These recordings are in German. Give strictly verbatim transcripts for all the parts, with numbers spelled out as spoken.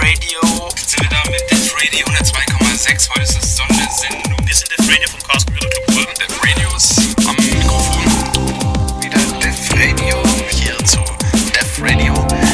Radio. Jetzt sind wir da mit Def Radio hundertzwei Komma sechs. Heute ist das Sondersendung. Wir sind Def Radio vom Chaos Computer Club Ulm. Def Radio ist am Mikrofon. Wieder Def Radio. Hier zu Def Radio.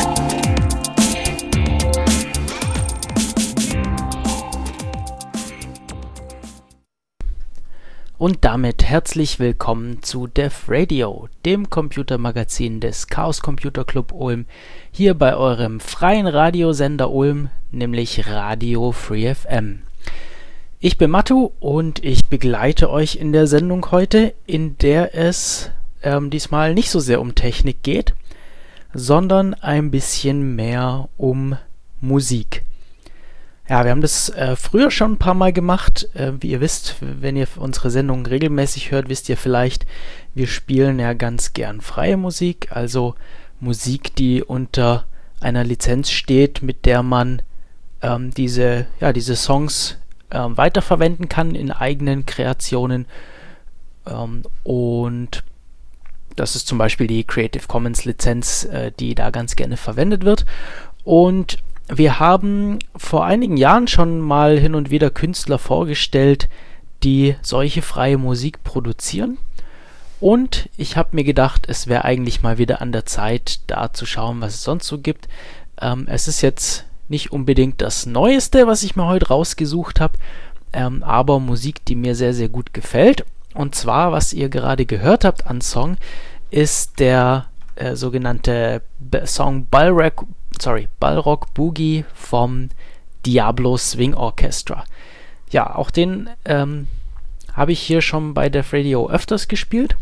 Und damit herzlich willkommen zu Def Radio, dem Computermagazin des Chaos Computer Club Ulm, hier bei eurem freien Radiosender Ulm, nämlich Radio Free F M. Ich bin Mattu und ich begleite euch in der Sendung heute, in der es ähm, diesmal nicht so sehr um Technik geht, sondern ein bisschen mehr um Musik. Ja, wir haben das äh, früher schon ein paar Mal gemacht. Äh, wie ihr wisst, wenn ihr unsere Sendung regelmäßig hört, wisst ihr vielleicht, wir spielen ja ganz gern freie Musik, also Musik, die unter einer Lizenz steht, mit der man ähm, diese, ja, diese Songs ähm, weiterverwenden kann in eigenen Kreationen. Ähm, und das ist zum Beispiel die Creative Commons Lizenz, äh, die da ganz gerne verwendet wird. Und wir haben vor einigen Jahren schon mal hin und wieder Künstler vorgestellt, die solche freie Musik produzieren. Und ich habe mir gedacht, es wäre eigentlich mal wieder an der Zeit, da zu schauen, was es sonst so gibt. Ähm, es ist jetzt nicht unbedingt das Neueste, was ich mir heute rausgesucht habe, ähm, aber Musik, die mir sehr, sehr gut gefällt. Und zwar, was ihr gerade gehört habt an Song, ist der äh, sogenannte B- Song Balrog Sorry, Balrog Boogie vom Diablo Swing Orchestra. Ja, auch den ähm, habe ich hier schon bei Def Radio öfters gespielt.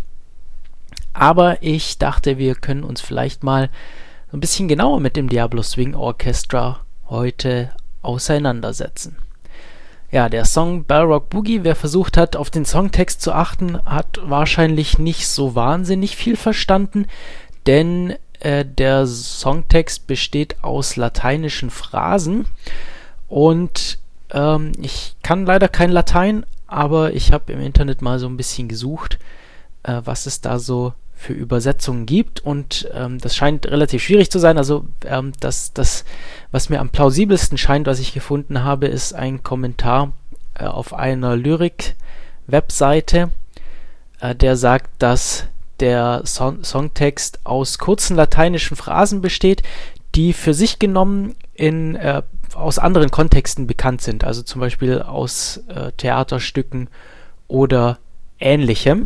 Aber ich dachte, wir können uns vielleicht mal ein bisschen genauer mit dem Diablo Swing Orchestra heute auseinandersetzen. Ja, der Song Balrog Boogie, wer versucht hat, auf den Songtext zu achten, hat wahrscheinlich nicht so wahnsinnig viel verstanden, denn der Songtext besteht aus lateinischen Phrasen und ähm, ich kann leider kein Latein, aber ich habe im Internet mal so ein bisschen gesucht, äh, was es da so für Übersetzungen gibt, und ähm, das scheint relativ schwierig zu sein. Also ähm, das, das, was mir am plausibelsten scheint, was ich gefunden habe, ist ein Kommentar äh, auf einer Lyrik-Webseite, äh, der sagt, dass der Song- Songtext aus kurzen lateinischen Phrasen besteht, die für sich genommen in, äh, aus anderen Kontexten bekannt sind, also zum Beispiel aus äh, Theaterstücken oder Ähnlichem.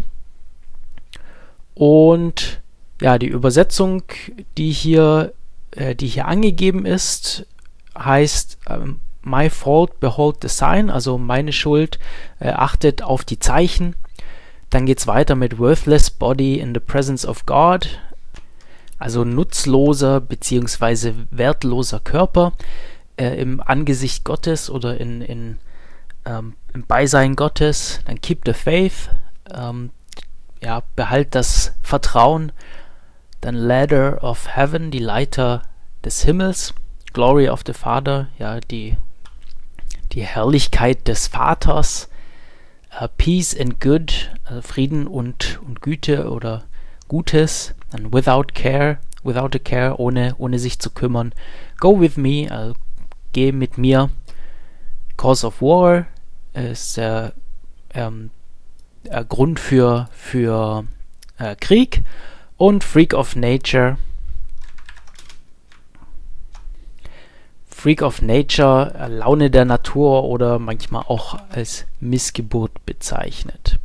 Und ja, die Übersetzung, die hier, äh, die hier angegeben ist, heißt ähm, My fault, behold the sign, also meine Schuld, äh, achtet auf die Zeichen. Dann geht es weiter mit Worthless Body in the Presence of God, also nutzloser bzw. wertloser Körper äh, im Angesicht Gottes oder in, in, ähm, im Beisein Gottes. Dann Keep the Faith, ähm, ja, behalt das Vertrauen. Dann Ladder of Heaven, die Leiter des Himmels. Glory of the Father, ja, die, die Herrlichkeit des Vaters. Uh, Peace and Good, also Frieden und, und Güte oder Gutes. Dann Without Care, Without a Care, ohne, ohne sich zu kümmern. Go with me, also geh mit mir. Cause of War ist der ähm, äh, Grund für, für äh, Krieg. Und Freak of Nature. Freak of Nature, Laune der Natur oder manchmal auch als Missgeburt bezeichnet.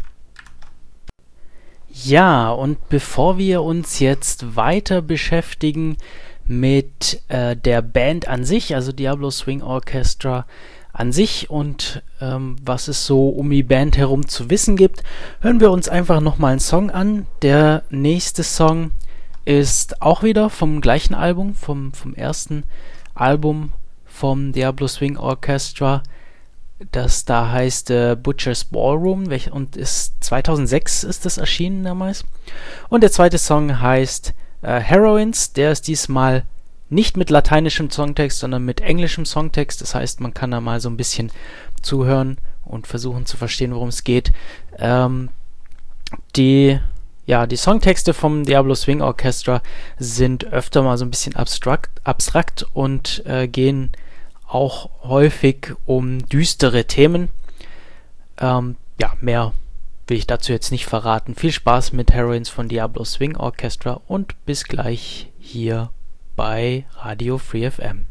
Ja, und bevor wir uns jetzt weiter beschäftigen mit äh, der Band an sich, also Diablo Swing Orchestra an sich und ähm, was es so um die Band herum zu wissen gibt, hören wir uns einfach nochmal einen Song an. Der nächste Song ist auch wieder vom gleichen Album, vom, vom ersten Album vom Diablo Swing Orchestra, das da heißt äh, Butcher's Ballroom, welch, und ist zweitausendsechs ist das erschienen damals. Und der zweite Song heißt äh, Heroines, der ist diesmal nicht mit lateinischem Songtext, sondern mit englischem Songtext, das heißt, man kann da mal so ein bisschen zuhören und versuchen zu verstehen, worum es geht. Ähm, die Ja, die Songtexte vom Diablo Swing Orchestra sind öfter mal so ein bisschen abstrakt, abstrakt und äh, gehen auch häufig um düstere Themen. Ähm, ja, mehr will ich dazu jetzt nicht verraten. Viel Spaß mit Heroines von Diablo Swing Orchestra und bis gleich hier bei Radio Free F M.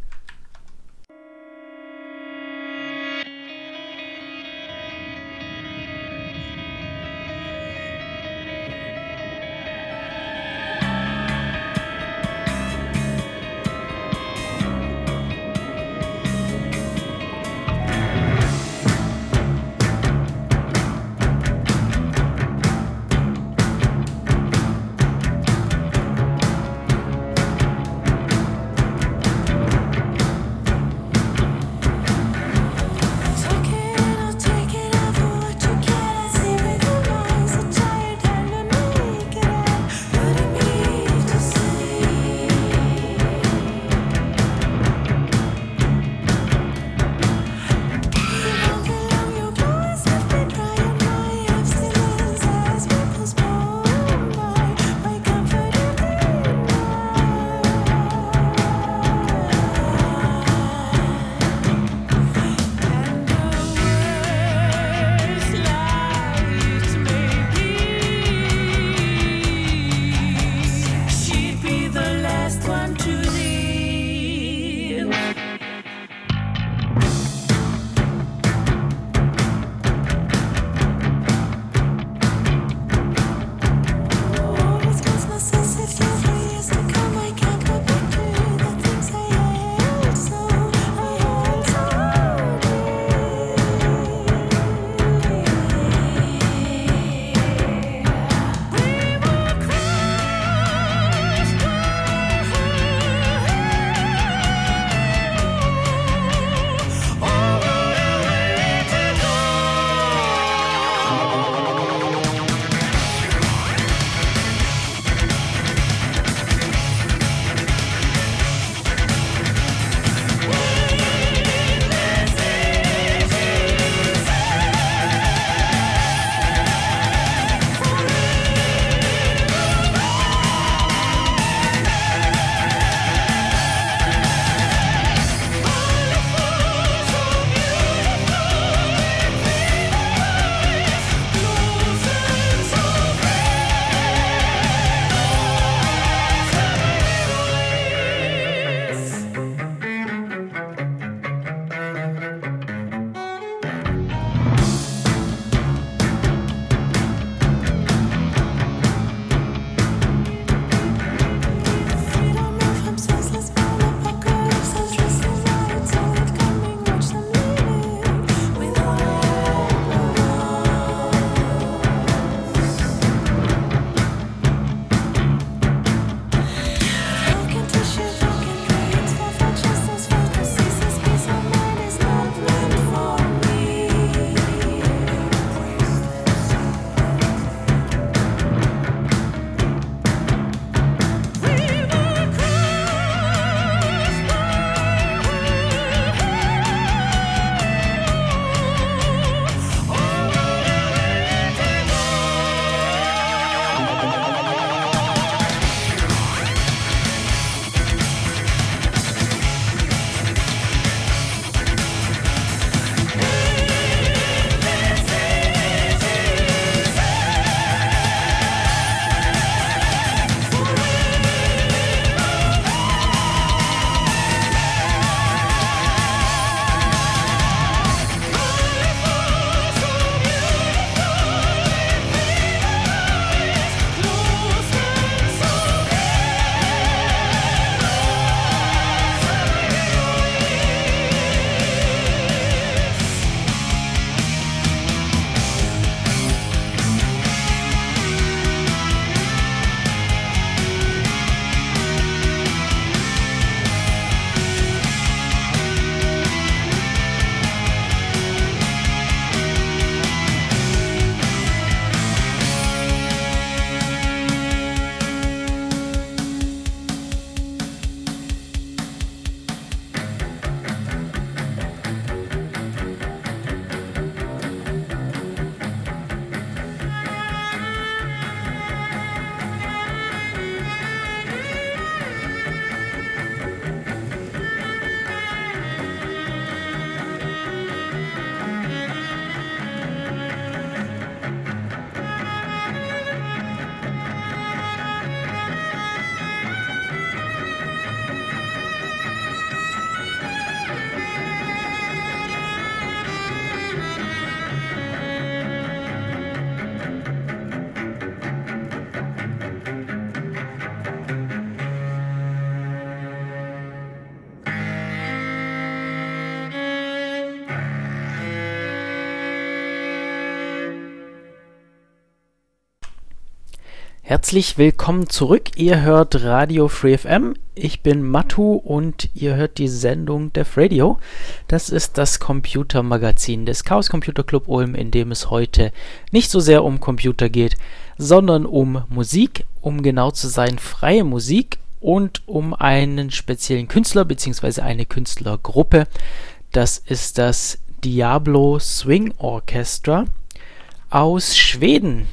Herzlich willkommen zurück. Ihr hört Radio Free F M. Ich bin Matu und ihr hört die Sendung Def Radio. Das ist das Computermagazin des Chaos Computer Club Ulm, in dem es heute nicht so sehr um Computer geht, sondern um Musik, um genau zu sein, freie Musik und um einen speziellen Künstler bzw. eine Künstlergruppe. Das ist das Diablo Swing Orchestra aus Schweden.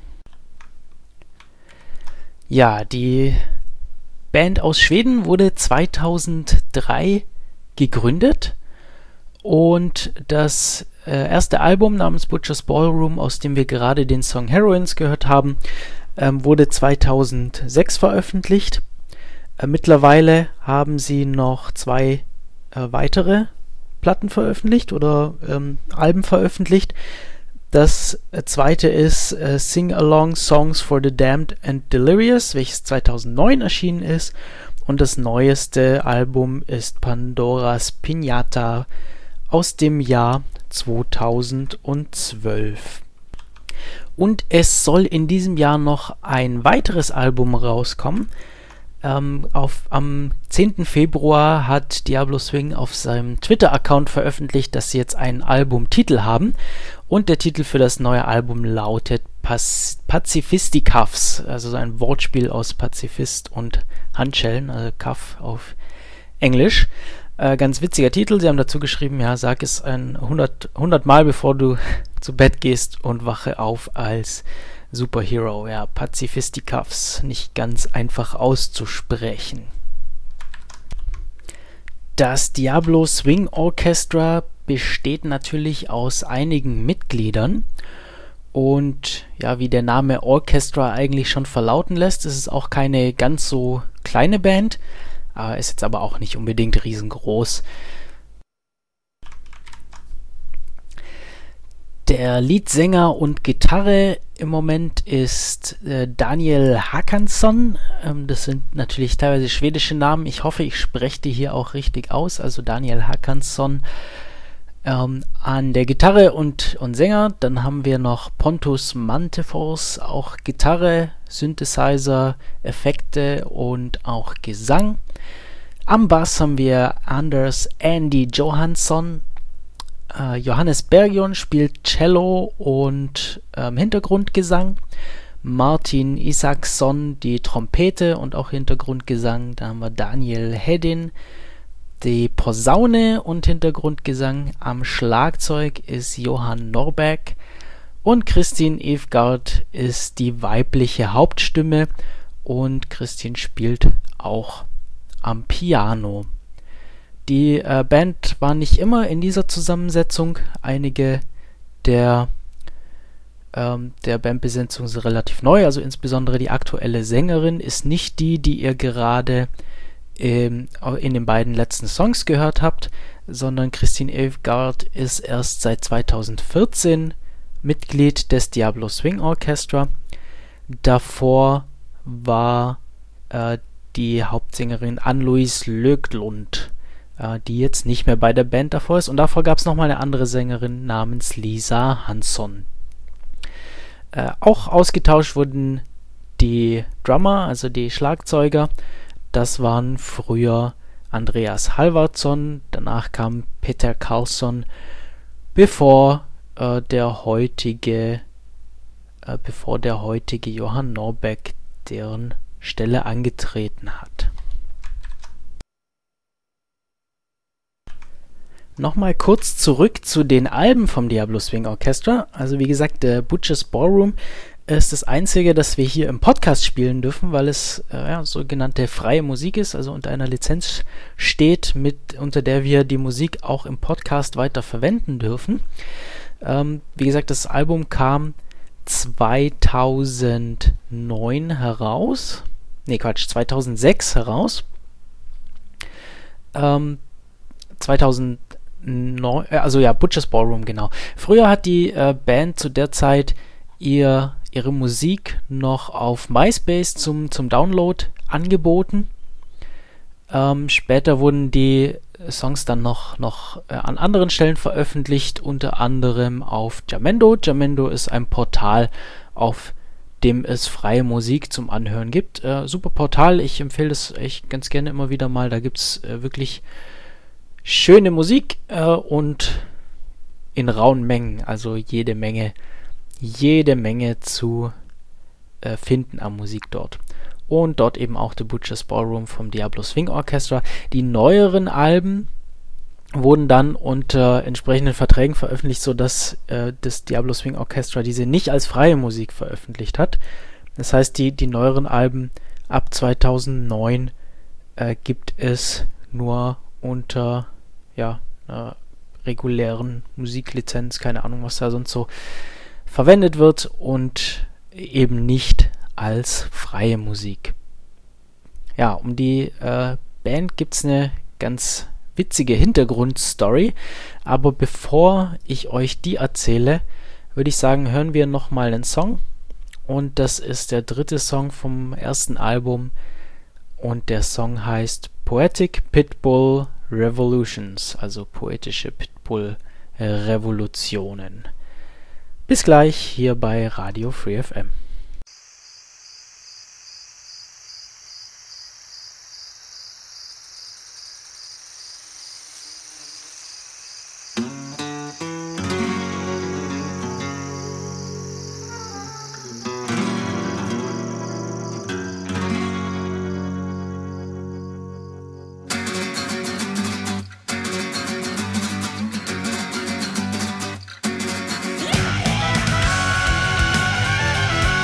Ja, die Band aus Schweden wurde zweitausenddrei gegründet und das äh, erste Album namens Butcher's Ballroom, aus dem wir gerade den Song Heroines gehört haben, ähm, wurde zweitausendsechs veröffentlicht. Äh, mittlerweile haben sie noch zwei äh, weitere Platten veröffentlicht oder ähm, Alben veröffentlicht. Das zweite ist äh, Sing-Along Songs for the Damned and Delirious, welches zweitausendneun erschienen ist. Und das neueste Album ist Pandora's Piñata aus dem Jahr zweitausendzwölf. Und es soll in diesem Jahr noch ein weiteres Album rauskommen. Ähm, auf, am zehnten Februar hat Diablo Swing auf seinem Twitter-Account veröffentlicht, dass sie jetzt einen Albumtitel haben. Und der Titel für das neue Album lautet Pas- Pazifisticuffs, also so ein Wortspiel aus Pazifist und Handschellen, also Cuff auf Englisch. Äh, ganz witziger Titel. Sie haben dazu geschrieben, ja, sag es ein hundert, hundert Mal, bevor du zu Bett gehst und wache auf als Superhero. Ja, Pazifisticuffs, nicht ganz einfach auszusprechen. Das Diablo Swing Orchestra besteht natürlich aus einigen Mitgliedern und ja, wie der Name Orchestra eigentlich schon verlauten lässt, ist es auch keine ganz so kleine Band, äh, ist jetzt aber auch nicht unbedingt riesengroß. Der Leadsänger und Gitarre im Moment ist äh, Daniel Håkansson. Ähm, das sind natürlich teilweise schwedische Namen. Ich hoffe, ich spreche die hier auch richtig aus. Also Daniel Håkansson ähm, an der Gitarre und, und Sänger. Dann haben wir noch Pontus Mantefors, auch Gitarre, Synthesizer, Effekte und auch Gesang. Am Bass haben wir Anders Andy Johansson. Uh, Johannes Bergion spielt Cello und ähm, Hintergrundgesang. Martin Isaksson die Trompete und auch Hintergrundgesang. Da haben wir Daniel Hedin die Posaune und Hintergrundgesang. Am Schlagzeug ist Johan Norberg und Christine Evgard ist die weibliche Hauptstimme und Christine spielt auch am Piano. Die äh, Band war nicht immer in dieser Zusammensetzung. Einige der, ähm, der Bandbesetzung sind relativ neu, also insbesondere die aktuelle Sängerin ist nicht die, die ihr gerade ähm, in den beiden letzten Songs gehört habt, sondern Christine Evgard ist erst seit zweitausendvierzehn Mitglied des Diablo Swing Orchestra. Davor war äh, die Hauptsängerin Ann-Louise Löglund, die jetzt nicht mehr bei der Band davor ist. Und davor gab es nochmal eine andere Sängerin namens Lisa Hansson. Äh, auch ausgetauscht wurden die Drummer, also die Schlagzeuger. Das waren früher Andreas Halvardsson, danach kam Peter Karlsson, bevor äh, der heutige äh, bevor der heutige Johan Norbeck deren Stelle angetreten hat. Nochmal kurz zurück zu den Alben vom Diablo Swing Orchestra. Also wie gesagt, der Butcher's Ballroom ist das einzige, das wir hier im Podcast spielen dürfen, weil es äh, ja, sogenannte freie Musik ist, also unter einer Lizenz steht, mit, unter der wir die Musik auch im Podcast weiter verwenden dürfen. Ähm, wie gesagt, das Album kam zweitausendneun heraus. Ne, Quatsch, zweitausendsechs heraus. Ähm, zweitausend No, also ja, Butcher's Ballroom, genau. Früher hat die äh, Band zu der Zeit ihr, ihre Musik noch auf MySpace zum, zum Download angeboten. Ähm, später wurden die Songs dann noch, noch äh, an anderen Stellen veröffentlicht, unter anderem auf Jamendo. Jamendo ist ein Portal, auf dem es freie Musik zum Anhören gibt. Äh, super Portal, ich empfehle das echt ganz gerne immer wieder mal. Da gibt es äh, wirklich schöne Musik äh, und in rauen Mengen, also jede Menge, jede Menge zu äh, finden an Musik dort. Und dort eben auch The Butcher's Ballroom vom Diablo Swing Orchestra. Die neueren Alben wurden dann unter entsprechenden Verträgen veröffentlicht, sodass äh, das Diablo Swing Orchestra diese nicht als freie Musik veröffentlicht hat. Das heißt, die, die neueren Alben ab zweitausendneun äh, gibt es nur unter ja, einer regulären Musiklizenz, keine Ahnung, was da sonst so verwendet wird, und eben nicht als freie Musik. Ja, um die äh, Band gibt es eine ganz witzige Hintergrundstory, aber bevor ich euch die erzähle, würde ich sagen, hören wir nochmal einen Song, und das ist der dritte Song vom ersten Album, und der Song heißt Poetic Pitbull Revolutions, also poetische Pitbull-Revolutionen. Bis gleich hier bei Radio Free F M. Yeah!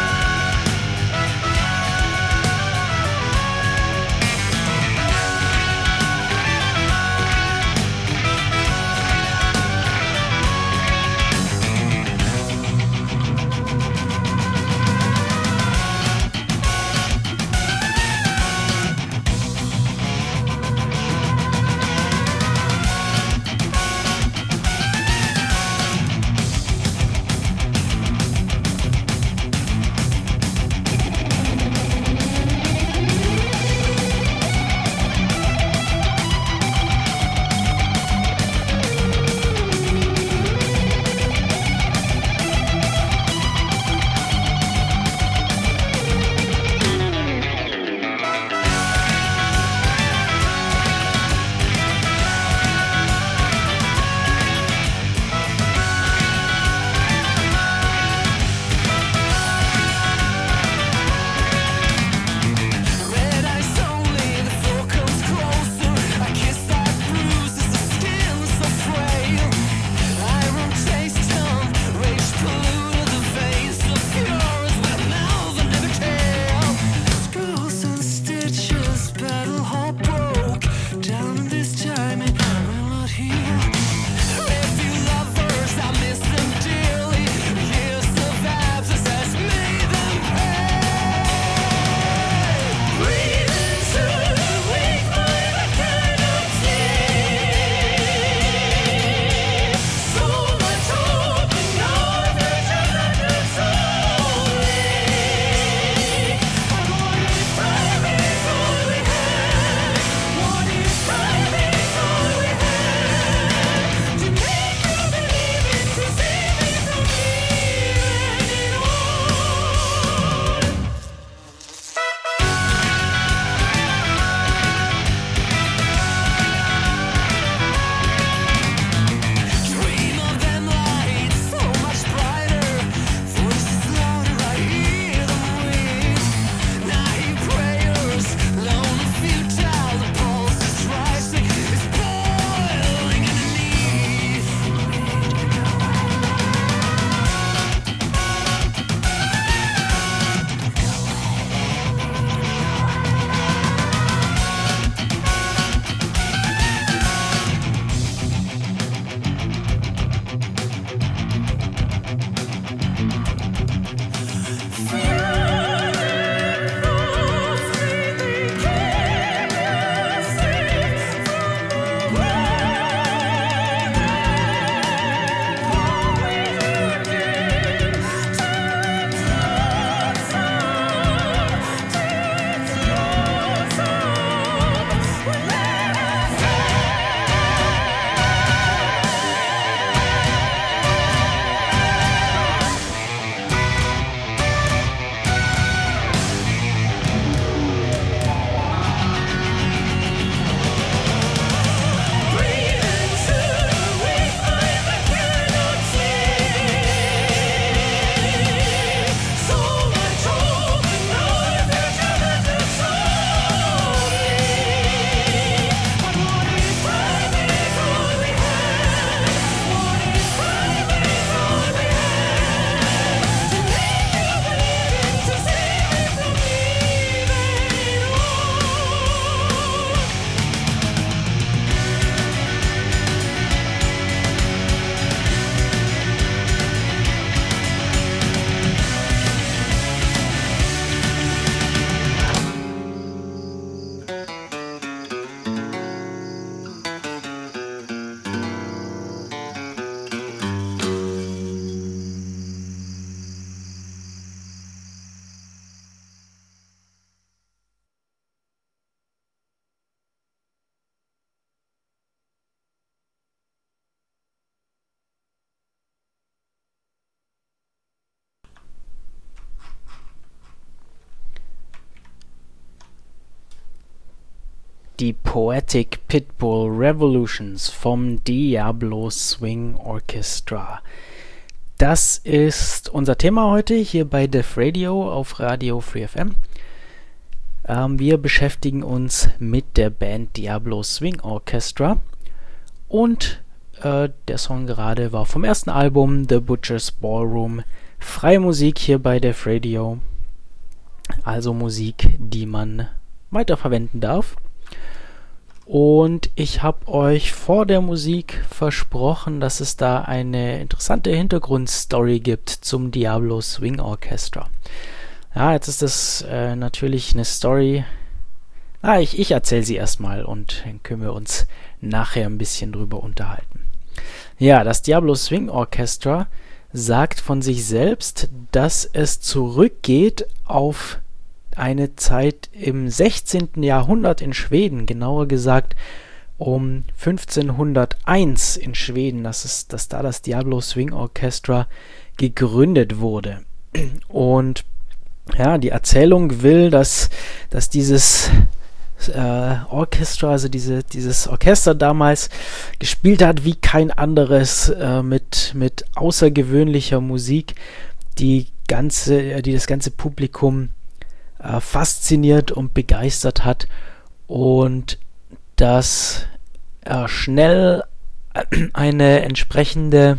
die Poetic Pitbull Revolutions vom Diablo Swing Orchestra. Das ist unser Thema heute hier bei Def Radio auf Radio Free F M. Ähm, wir beschäftigen uns mit der Band Diablo Swing Orchestra und äh, der Song gerade war vom ersten Album The Butcher's Ballroom. Freie Musik hier bei Def Radio, also Musik, die man weiterverwenden darf. Und ich habe euch vor der Musik versprochen, dass es da eine interessante Hintergrundstory gibt zum Diablo Swing Orchestra. Ja, jetzt ist das äh, natürlich eine Story. Ah, ich, ich erzähle sie erstmal und dann können wir uns nachher ein bisschen drüber unterhalten. Ja, das Diablo Swing Orchestra sagt von sich selbst, dass es zurückgeht auf eine Zeit im sechzehnten Jahrhundert in Schweden, genauer gesagt um fünfzehnhunderteins in Schweden, dass, es, dass da das Diablo Swing Orchestra gegründet wurde. Und ja, die Erzählung will, dass, dass dieses äh, Orchestra, also diese, dieses Orchester damals gespielt hat wie kein anderes, äh, mit, mit außergewöhnlicher Musik, die, ganze, die das ganze Publikum äh, fasziniert und begeistert hat und dass äh, schnell eine entsprechende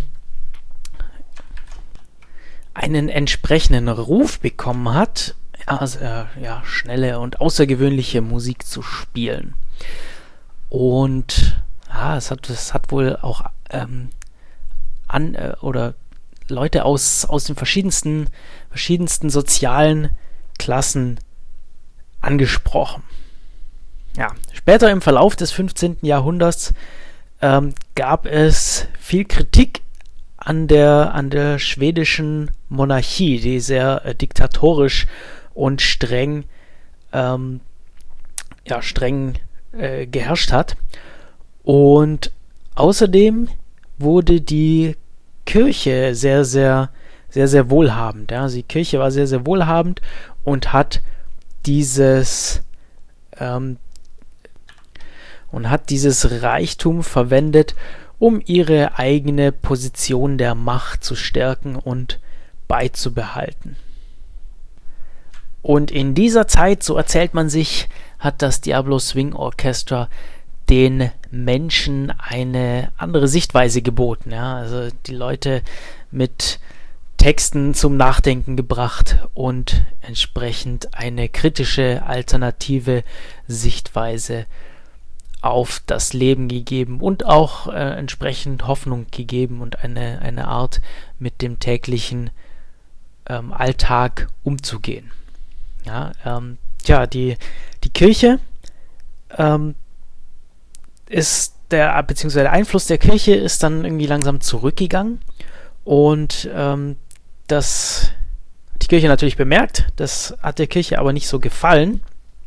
einen entsprechenden Ruf bekommen hat, also, äh, ja, schnelle und außergewöhnliche Musik zu spielen. Und ja, es hat, es hat wohl auch ähm, an äh, oder Leute aus, aus den verschiedensten, verschiedensten sozialen Klassen angesprochen. Ja, später im Verlauf des fünfzehnten Jahrhunderts ähm, gab es viel Kritik an der, an der schwedischen Monarchie, die sehr äh, diktatorisch und streng, ähm, ja, streng äh, geherrscht hat. Und außerdem wurde die Kirche sehr, sehr, sehr, sehr wohlhabend. Ja? Also die Kirche war sehr, sehr wohlhabend und hat dieses ähm, und hat dieses Reichtum verwendet, um ihre eigene Position der Macht zu stärken und beizubehalten. Und in dieser Zeit, so erzählt man sich, hat das Diablo Swing Orchestra den Menschen eine andere Sichtweise geboten. Ja? Also die Leute mit Texten zum Nachdenken gebracht und entsprechend eine kritische, alternative Sichtweise auf das Leben gegeben und auch äh, entsprechend Hoffnung gegeben und eine, eine Art, mit dem täglichen ähm, Alltag umzugehen. Ja, ähm, tja, die, die Kirche ähm, ist der, beziehungsweise der Einfluss der Kirche ist dann irgendwie langsam zurückgegangen und ähm, das hat die Kirche natürlich bemerkt, das hat der Kirche aber nicht so gefallen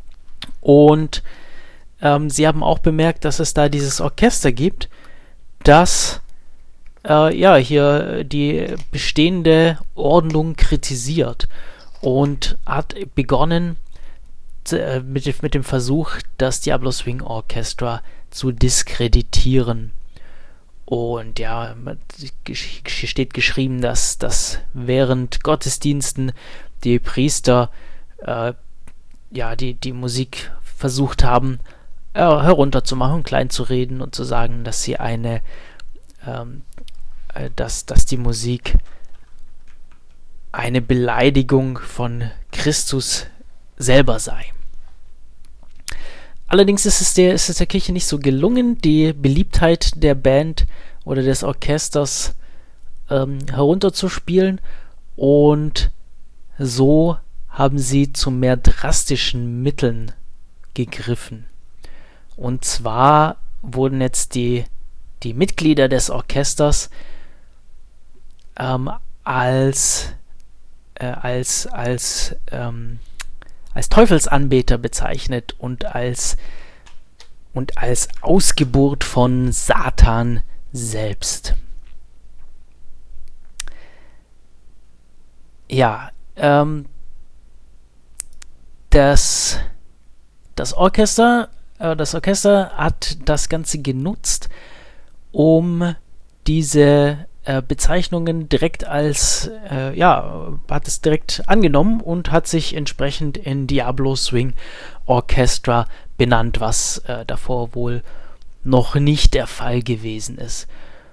und ähm, sie haben auch bemerkt, dass es da dieses Orchester gibt, das äh, ja hier die bestehende Ordnung kritisiert und hat begonnen äh, mit, mit dem Versuch, das Diablo Swing Orchestra zu diskreditieren. Und ja, hier steht geschrieben, dass, dass während Gottesdiensten die Priester äh, ja, die, die Musik versucht haben, äh, herunterzumachen, klein zu reden und zu sagen, dass sie eine, ähm, äh, dass, dass die Musik eine Beleidigung von Christus selber sei. Allerdings ist es, der, ist es der Kirche nicht so gelungen, die Beliebtheit der Band oder des Orchesters ähm, herunterzuspielen und so haben sie zu mehr drastischen Mitteln gegriffen. Und zwar wurden jetzt die, die Mitglieder des Orchesters ähm, als, äh, als, als ähm, als Teufelsanbeter bezeichnet und als, und als Ausgeburt von Satan selbst. Ja, ähm, das, das Orchester äh, das Orchester hat das Ganze genutzt, um diese äh, Bezeichnungen direkt als, äh, ja, hat es direkt angenommen und hat sich entsprechend in Diablo Swing Orchestra benannt, was äh, davor wohl noch nicht der Fall gewesen ist.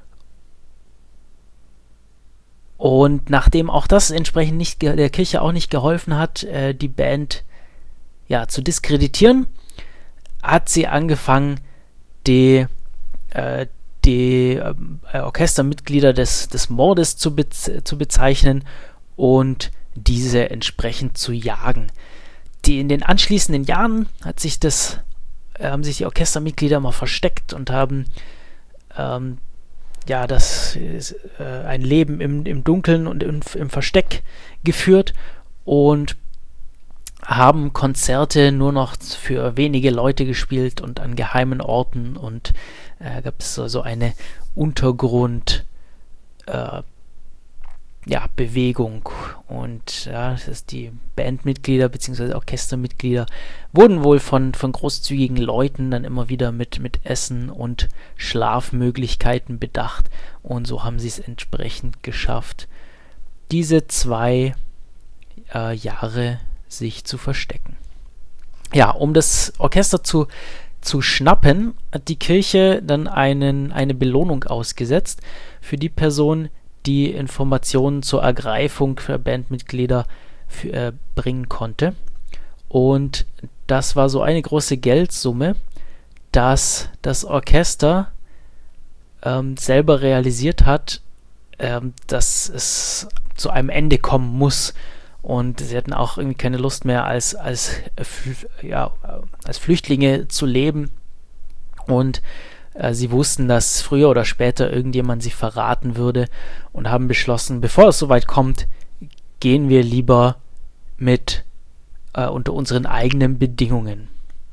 Und nachdem auch das entsprechend nicht der Kirche auch nicht geholfen hat, äh, die Band ja, zu diskreditieren, hat sie angefangen, die, äh, die äh, Orchestermitglieder des, des Mordes zu, bez- zu bezeichnen und diese entsprechend zu jagen. Die in den anschließenden Jahren hat sich das, äh, haben sich die Orchestermitglieder mal versteckt und haben ähm, ja, das ist, äh, ein Leben im, im Dunkeln und im, im Versteck geführt und haben Konzerte nur noch für wenige Leute gespielt und an geheimen Orten und äh, gab es so, so eine Untergrund äh, ja, Bewegung und ja, das ist die Bandmitglieder bzw. Orchestermitglieder wurden wohl von, von großzügigen Leuten dann immer wieder mit, mit Essen und Schlafmöglichkeiten bedacht und so haben sie es entsprechend geschafft, diese zwei äh, Jahre sich zu verstecken. Ja, um das Orchester zu, zu schnappen, hat die Kirche dann einen, eine Belohnung ausgesetzt für die Person, die Informationen zur Ergreifung der Bandmitglieder für, äh, bringen konnte. Und das war so eine große Geldsumme, dass das Orchester ähm, selber realisiert hat, ähm, dass es zu einem Ende kommen muss. Und sie hatten auch irgendwie keine Lust mehr, als, als, äh, ja, als Flüchtlinge zu leben. Und äh, sie wussten, dass früher oder später irgendjemand sie verraten würde und haben beschlossen, bevor es soweit kommt, gehen wir lieber mit äh, unter unseren eigenen Bedingungen.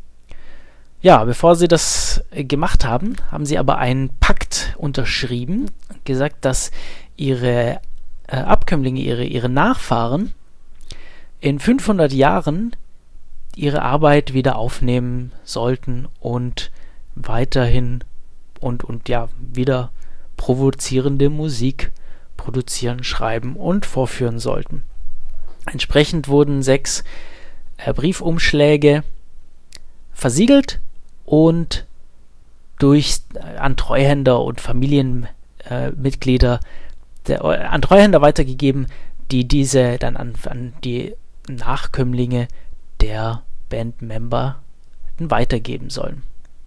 Ja, bevor sie das äh, gemacht haben, haben sie aber einen Pakt unterschrieben, gesagt, dass ihre äh, Abkömmlinge, ihre, ihre Nachfahren in fünfhundert Jahren ihre Arbeit wieder aufnehmen sollten und weiterhin und, und ja, wieder provozierende Musik produzieren, schreiben und vorführen sollten. Entsprechend wurden sechs äh, Briefumschläge versiegelt und durch äh, an Treuhänder und Familienmitglieder äh, der, äh, an Treuhänder weitergegeben, die diese dann an, an die Nachkömmlinge der Bandmember weitergeben sollen.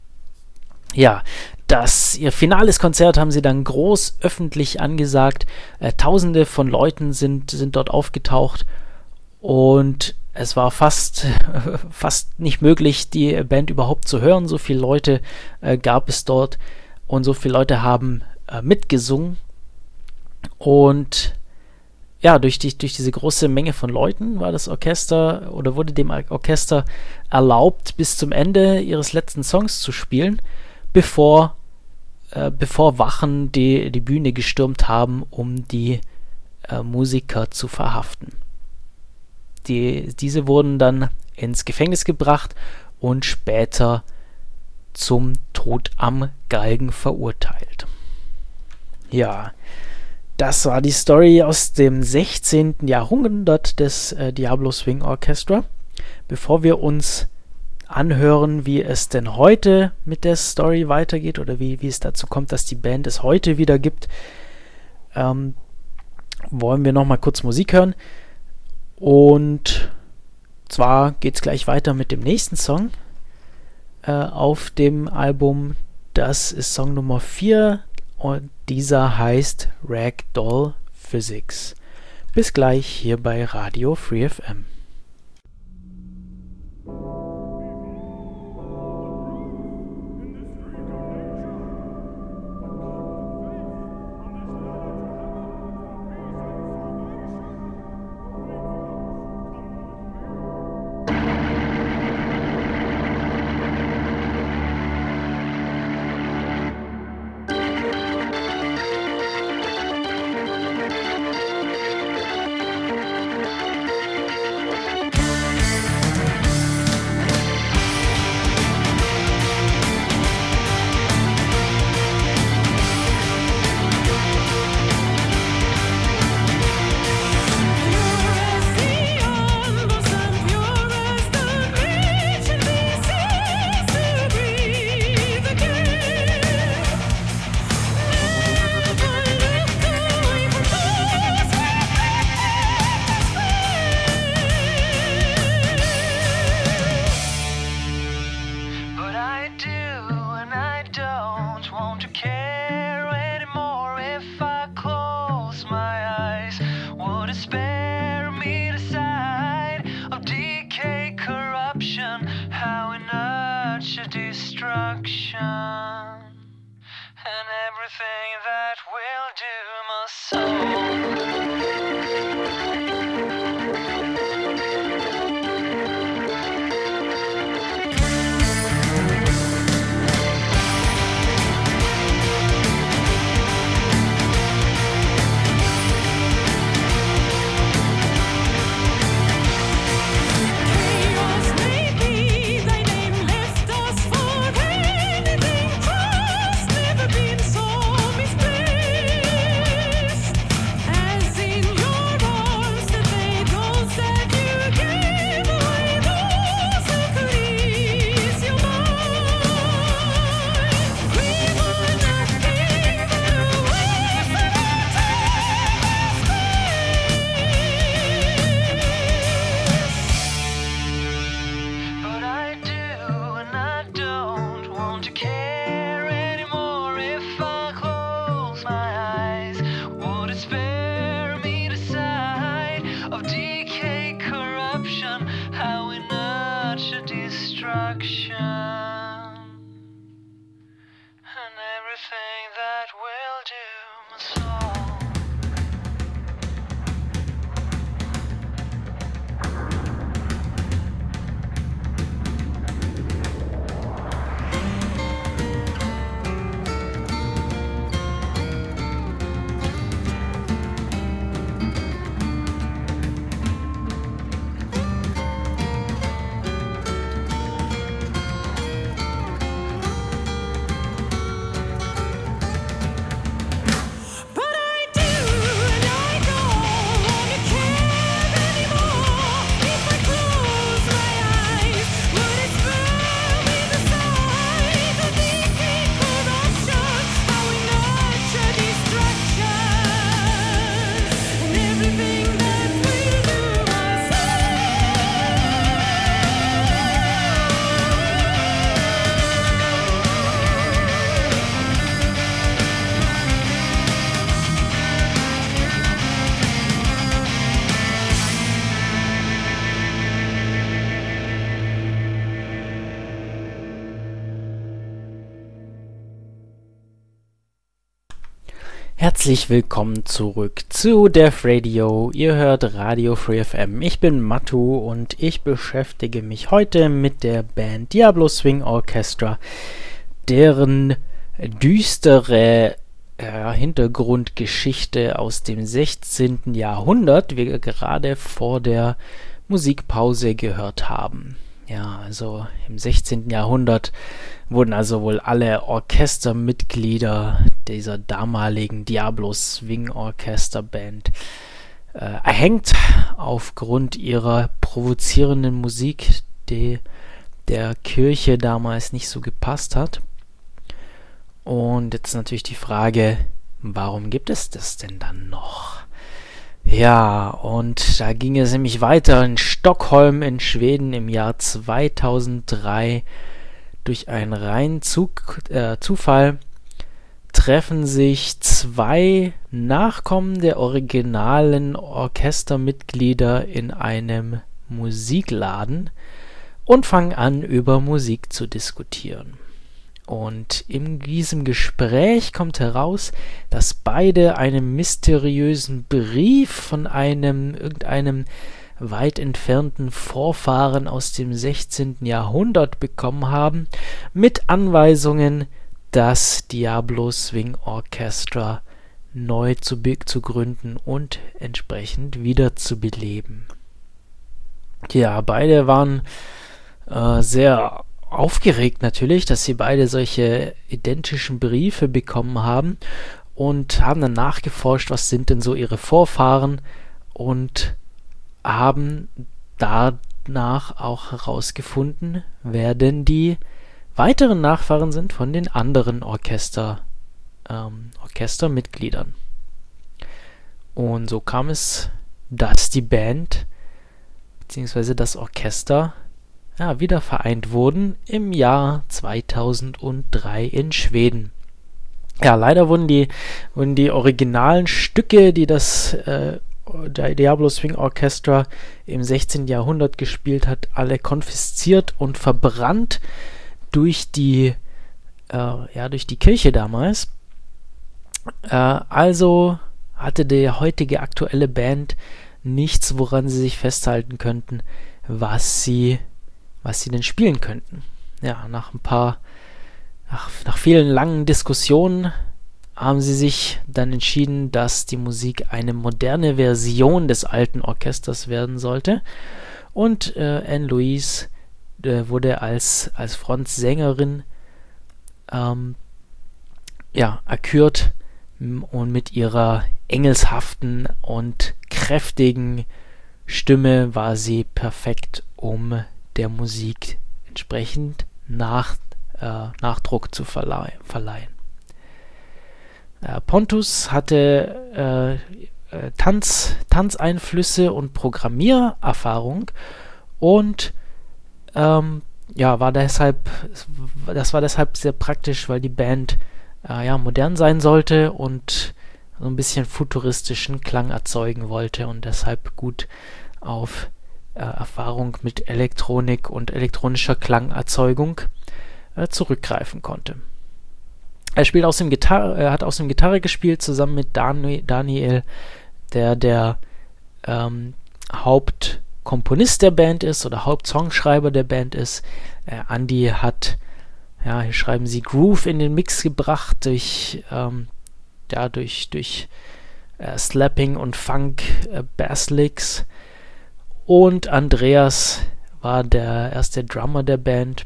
Ja, das ihr finales Konzert haben sie dann groß öffentlich angesagt. Äh, Tausende von Leuten sind, sind dort aufgetaucht und es war fast, äh, fast nicht möglich, die Band überhaupt zu hören. So viele Leute äh, gab es dort und so viele Leute haben äh, mitgesungen. Und ja, durch, die, durch diese große Menge von Leuten war das Orchester oder wurde dem Orchester erlaubt, bis zum Ende ihres letzten Songs zu spielen, bevor, äh, bevor Wachen die, die Bühne gestürmt haben, um die äh, Musiker zu verhaften. Die, diese wurden dann ins Gefängnis gebracht und später zum Tod am Galgen verurteilt. Ja, das war die Story aus dem sechzehnten. Jahrhundert des äh, Diablo Swing Orchestra. Bevor wir uns anhören, wie es denn heute mit der Story weitergeht oder wie, wie es dazu kommt, dass die Band es heute wieder gibt, ähm, wollen wir nochmal kurz Musik hören. Und zwar geht es gleich weiter mit dem nächsten Song äh, auf dem Album. Das ist Song Nummer vier und dieser heißt Ragdoll Physics. Bis gleich hier bei Radio Free F M. I do and I don't want to care anymore. If I close my eyes, would it spare me the sight of decay, corruption, how we nurture destruction, and everything that will do my soul. Herzlich willkommen zurück zu Def Radio. Ihr hört Radio Free F M. Ich bin Matu und ich beschäftige mich heute mit der Band Diablo Swing Orchestra, deren düstere äh, Hintergrundgeschichte aus dem sechzehnten. Jahrhundert wir gerade vor der Musikpause gehört haben. Ja, also im sechzehnten. Jahrhundert wurden also wohl alle Orchestermitglieder dieser damaligen Diablo Swing Orchestra Band äh, erhängt aufgrund ihrer provozierenden Musik, die der Kirche damals nicht so gepasst hat. Und jetzt natürlich die Frage, warum gibt es das denn dann noch? Ja, und da ging es nämlich weiter in Stockholm in Schweden im Jahr zweitausenddrei. Durch einen reinen Zug, äh, Zufall treffen sich zwei Nachkommen der originalen Orchestermitglieder in einem Musikladen und fangen an, über Musik zu diskutieren. Und in diesem Gespräch kommt heraus, dass beide einen mysteriösen Brief von einem, irgendeinem weit entfernten Vorfahren aus dem sechzehnten. Jahrhundert bekommen haben, mit Anweisungen, das Diablo Swing Orchestra neu zu, zu gründen und entsprechend wieder zu beleben. Ja, beide waren äh, sehr aufgeregt natürlich, dass sie beide solche identischen Briefe bekommen haben und haben dann nachgeforscht, was sind denn so ihre Vorfahren, und haben danach auch herausgefunden, wer denn die weiteren Nachfahren sind von den anderen Orchester, ähm, Orchestermitgliedern. Und so kam es, dass die Band bzw. das Orchester ja, wieder vereint wurden im Jahr zweitausenddrei in Schweden. Ja, leider wurden die, wurden die originalen Stücke, die das äh, Diablo Swing Orchestra im sechzehnten Jahrhundert gespielt hat, alle konfisziert und verbrannt durch die, äh, ja, durch die Kirche damals. Äh, also hatte die heutige aktuelle Band nichts, woran sie sich festhalten könnten, was sie, was sie denn spielen könnten. Ja, nach ein paar, nach, nach vielen langen Diskussionen haben sie sich dann entschieden, dass die Musik eine moderne Version des alten Orchesters werden sollte. Und äh, Anne Louise äh, wurde als, als Frontsängerin ähm, ja, erkürt und mit ihrer engelshaften und kräftigen Stimme war sie perfekt, um der Musik entsprechend nach, äh, Nachdruck zu verlei- verleihen. Äh, Pontus hatte äh, äh, Tanz, Tanzeinflüsse und Programmiererfahrung und ähm, ja, war deshalb, das war deshalb sehr praktisch, weil die Band äh, ja, modern sein sollte und so ein bisschen futuristischen Klang erzeugen wollte und deshalb gut auf äh, Erfahrung mit Elektronik und elektronischer Klangerzeugung äh, zurückgreifen konnte. Er spielt außerdem Gitarre, er hat außerdem Gitarre gespielt, zusammen mit Dan- Daniel, der der ähm, Hauptkomponist der Band ist oder Hauptsongschreiber der Band ist. Äh, Andy hat, ja, hier schreiben sie, Groove in den Mix gebracht durch, ähm, ja, durch, durch äh, Slapping und Funk äh, Basslicks. Und Andreas war der erste Drummer der Band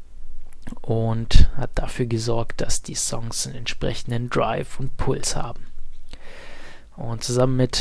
und hat dafür gesorgt, dass die Songs einen entsprechenden Drive und Puls haben. Und zusammen mit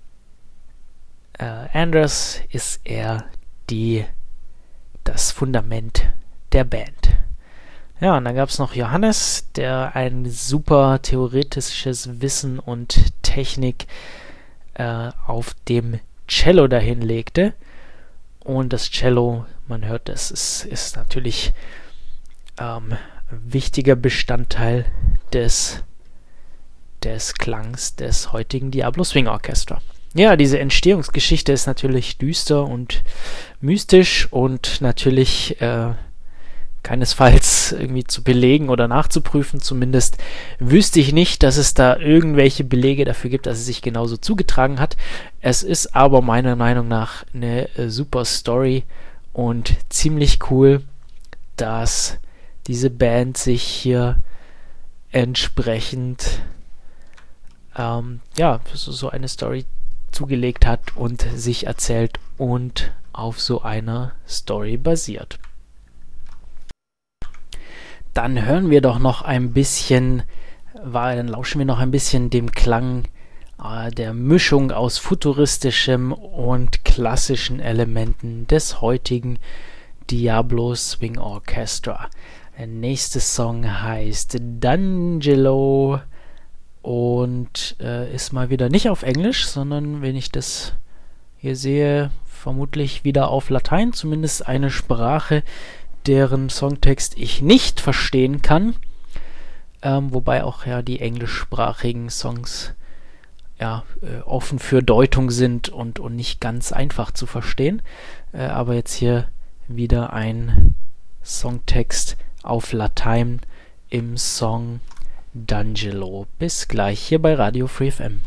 äh, Anders ist er die, das Fundament der Band. Ja, und dann gab es noch Johannes, der ein super theoretisches Wissen und Technik äh, auf dem Cello dahin legte. Und das Cello, man hört, das ist, ist natürlich ähm, wichtiger Bestandteil des, des Klangs des heutigen Diablo Swing Orchestra. Ja, diese Entstehungsgeschichte ist natürlich düster und mystisch und natürlich äh, keinesfalls irgendwie zu belegen oder nachzuprüfen. Zumindest wüsste ich nicht, dass es da irgendwelche Belege dafür gibt, dass es sich genauso zugetragen hat. Es ist aber meiner Meinung nach eine äh, super Story und ziemlich cool, dass diese Band sich hier entsprechend ähm, ja, so, so eine Story zugelegt hat und sich erzählt und auf so einer Story basiert. Dann hören wir doch noch ein bisschen, war, dann lauschen wir noch ein bisschen dem Klang äh, der Mischung aus futuristischem und klassischen Elementen des heutigen Diablo Swing Orchestra. Der nächste Song heißt D'Angelo und äh, ist mal wieder nicht auf Englisch, sondern, wenn ich das hier sehe, vermutlich wieder auf Latein, zumindest eine Sprache, deren Songtext ich nicht verstehen kann, ähm, wobei auch ja die englischsprachigen Songs ja äh, offen für Deutung sind und, und nicht ganz einfach zu verstehen, äh, aber jetzt hier wieder ein Songtext auf Latein im Song D'Angelo. Bis gleich hier bei Radio Free F M.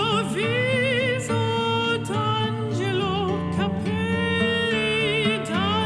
D'Angelo capelli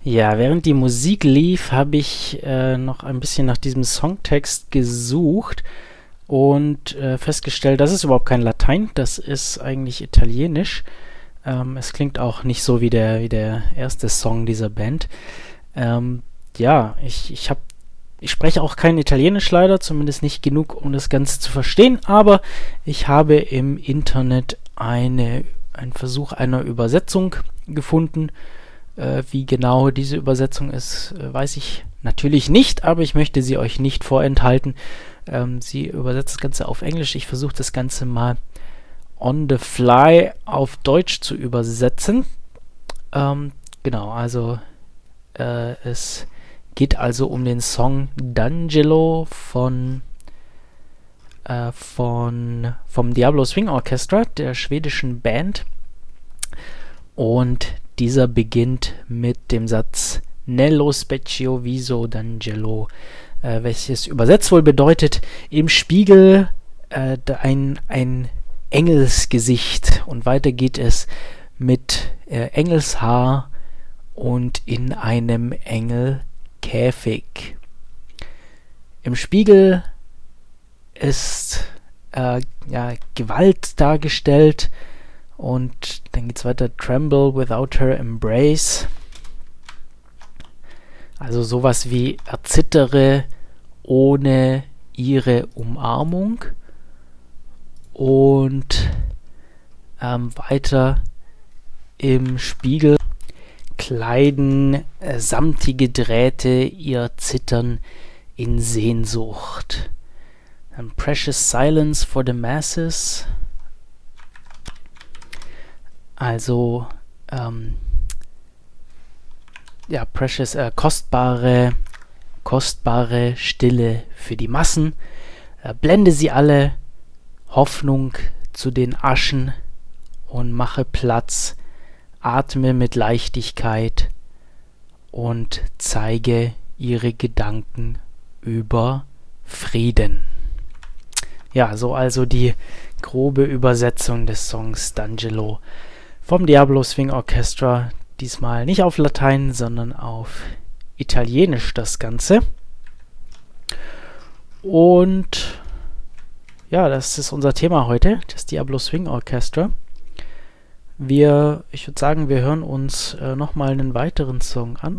Ja, während die Musik lief, habe ich äh, noch ein bisschen nach diesem Songtext gesucht und äh, festgestellt, das ist überhaupt kein Latein, das ist eigentlich Italienisch. Ähm, es klingt auch nicht so wie der, wie der erste Song dieser Band. Ähm, ja, ich, ich habe Ich spreche auch kein Italienisch leider, zumindest nicht genug, um das Ganze zu verstehen, aber ich habe im Internet eine, einen Versuch einer Übersetzung gefunden. Äh, wie genau diese Übersetzung ist, äh, weiß ich natürlich nicht, aber ich möchte sie euch nicht vorenthalten. Ähm, sie übersetzt das Ganze auf Englisch. Ich versuche das Ganze mal on the fly auf Deutsch zu übersetzen. Ähm, genau, also äh, es geht also um den Song D'Angelo von, äh, von vom Diablo Swing Orchestra, der schwedischen Band. Und dieser beginnt mit dem Satz Nello specchio viso d'Angelo, äh, welches übersetzt wohl bedeutet, im Spiegel äh, ein, ein Engelsgesicht. Und weiter geht es mit äh, Engelshaar und in einem Engelkäfig. Im Spiegel ist äh, ja, Gewalt dargestellt. Und dann geht es weiter, Tremble without her embrace. Also sowas wie erzittere ohne ihre Umarmung. Und ähm, weiter im Spiegel kleiden äh, samtige Drähte ihr Zittern in Sehnsucht. Dann Precious Silence for the Masses. Also, ähm, ja, precious, äh, kostbare, kostbare Stille für die Massen. Äh, blende sie alle, Hoffnung zu den Aschen und mache Platz, atme mit Leichtigkeit und zeige ihre Gedanken über Frieden. Ja, so also die grobe Übersetzung des Songs D'Angelo vom Diablo Swing Orchestra, diesmal nicht auf Latein, sondern auf Italienisch das Ganze. Und ja, das ist unser Thema heute, das Diablo Swing Orchestra. Wir, ich würde sagen, wir hören uns äh, nochmal einen weiteren Song an.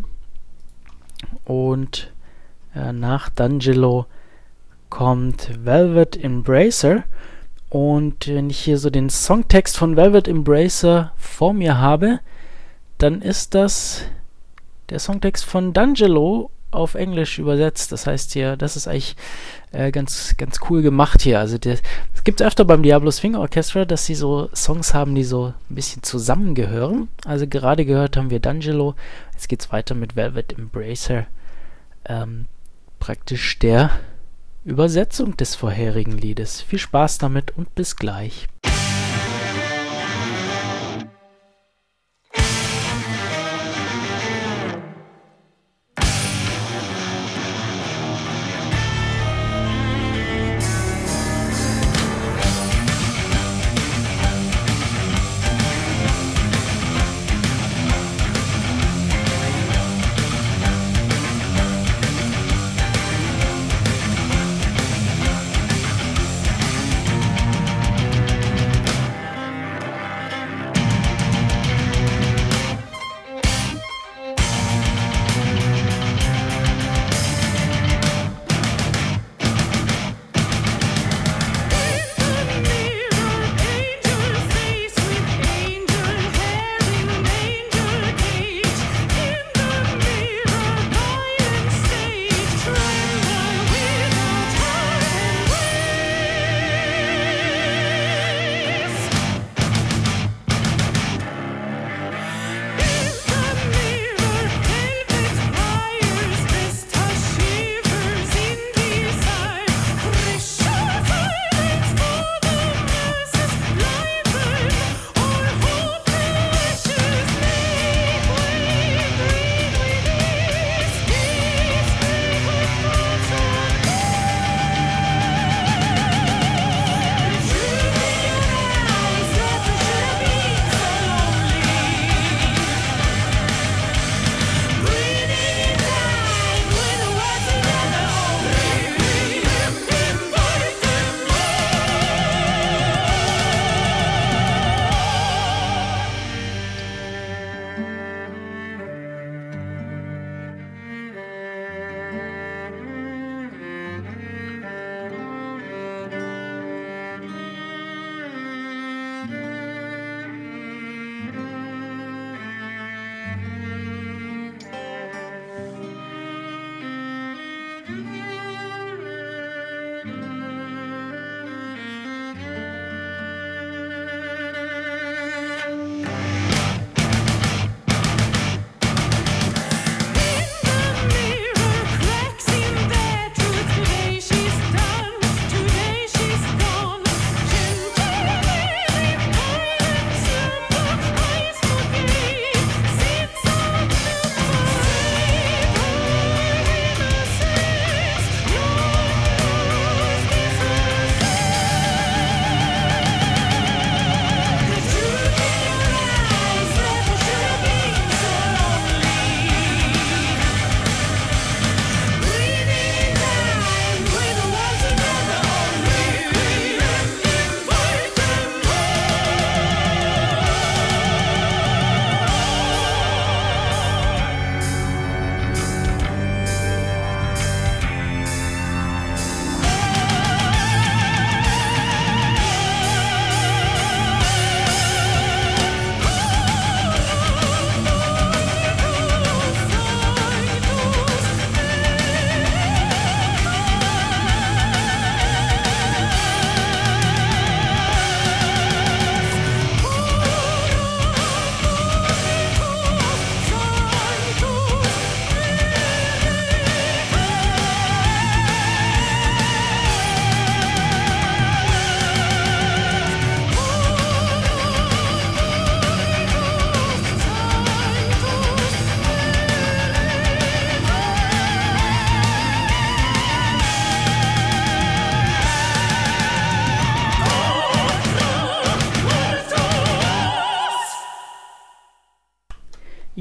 Und äh, nach D'Angelo kommt Velvet Embracer. Und wenn ich hier so den Songtext von Velvet Embracer vor mir habe, dann ist das der Songtext von D'Angelo auf Englisch übersetzt. Das heißt hier, das ist eigentlich äh, ganz, ganz cool gemacht hier. Also es gibt es öfter beim Diablo Swing Orchestra, dass sie so Songs haben, die so ein bisschen zusammengehören. Also gerade gehört haben wir D'Angelo. Jetzt geht es weiter mit Velvet Embracer. Ähm, praktisch der Übersetzung des vorherigen Liedes. Viel Spaß damit und bis gleich.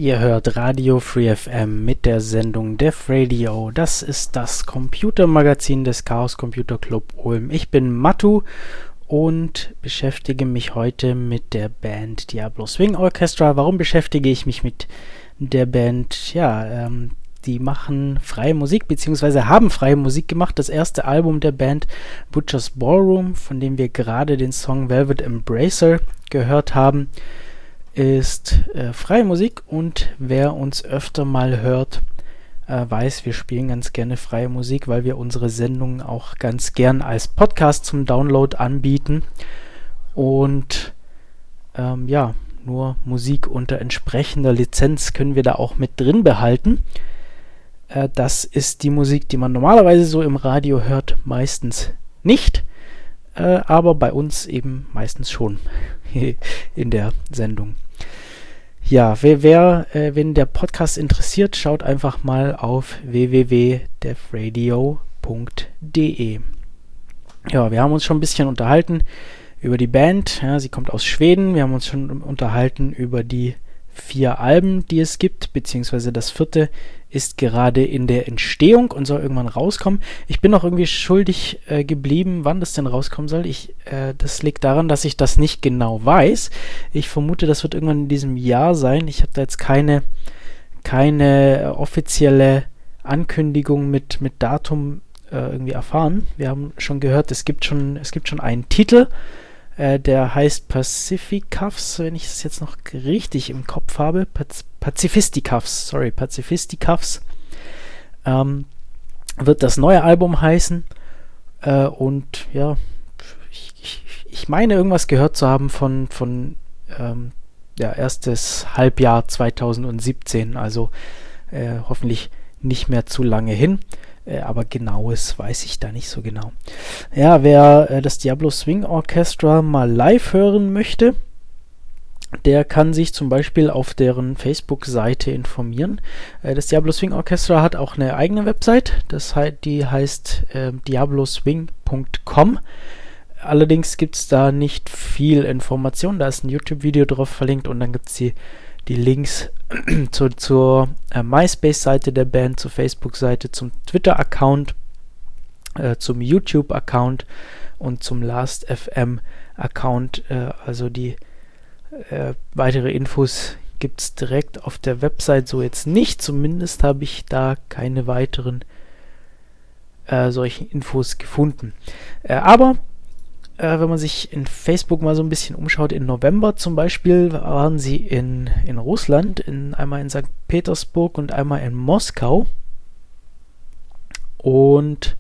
Ihr hört Radio Free F M mit der Sendung Def Radio. Das ist das Computermagazin des Chaos Computer Club Ulm. Ich bin Matu und beschäftige mich heute mit der Band Diablo Swing Orchestra. Warum beschäftige ich mich mit der Band? Ja, ähm, die machen freie Musik, beziehungsweise haben freie Musik gemacht. Das erste Album der Band, Butcher's Ballroom, von dem wir gerade den Song Velvet Embracer gehört haben, ist äh, freie Musik, und wer uns öfter mal hört, äh, weiß, wir spielen ganz gerne freie Musik, weil wir unsere Sendungen auch ganz gern als Podcast zum Download anbieten und ähm, ja, nur Musik unter entsprechender Lizenz können wir da auch mit drin behalten. Äh, das ist die Musik, die man normalerweise so im Radio hört, meistens nicht, äh, aber bei uns eben meistens schon in der Sendung. Ja, wer, wer äh, wenn der Podcast interessiert, schaut einfach mal auf w w w punkt defradio punkt de. Ja, wir haben uns schon ein bisschen unterhalten über die Band. Ja, sie kommt aus Schweden. Wir haben uns schon unterhalten über die vier Alben, die es gibt, beziehungsweise das vierte ist gerade in der Entstehung und soll irgendwann rauskommen. Ich bin noch irgendwie schuldig äh, geblieben, wann das denn rauskommen soll. Ich, äh, das liegt daran, dass ich das nicht genau weiß. Ich vermute, das wird irgendwann in diesem Jahr sein. Ich habe da jetzt keine, keine äh, offizielle Ankündigung mit, mit Datum äh, irgendwie erfahren. Wir haben schon gehört, es gibt schon, es gibt schon einen Titel, äh, der heißt Pacificuffs, wenn ich es jetzt noch richtig im Kopf habe. Paz- Pacifisticuffs, sorry, Pacifisticuffs ähm, wird das neue Album heißen, äh, und ja, ich, ich, ich meine irgendwas gehört zu haben von, von ähm, ja, erstes Halbjahr zwanzig siebzehn, also äh, hoffentlich nicht mehr zu lange hin, äh, aber genaues weiß ich da nicht so genau. Ja, wer äh, das Diablo Swing Orchestra mal live hören möchte, der kann sich zum Beispiel auf deren Facebook-Seite informieren. Äh, das Diablo Swing Orchestra hat auch eine eigene Website, das he- die heißt äh, diablo swing punkt com. Allerdings gibt es da nicht viel Information, da ist ein YouTube-Video drauf verlinkt, und dann gibt es die, die Links zu, zur äh, MySpace-Seite der Band, zur Facebook-Seite, zum Twitter-Account, äh, zum YouTube-Account und zum Last F M-Account, äh, also die Äh, weitere Infos gibt es direkt auf der Website so jetzt nicht. Zumindest habe ich da keine weiteren äh, solchen Infos gefunden. Äh, aber äh, wenn man sich in Facebook mal so ein bisschen umschaut, im November zum Beispiel waren sie in, in Russland, in, einmal in Sankt Petersburg und einmal in Moskau. Und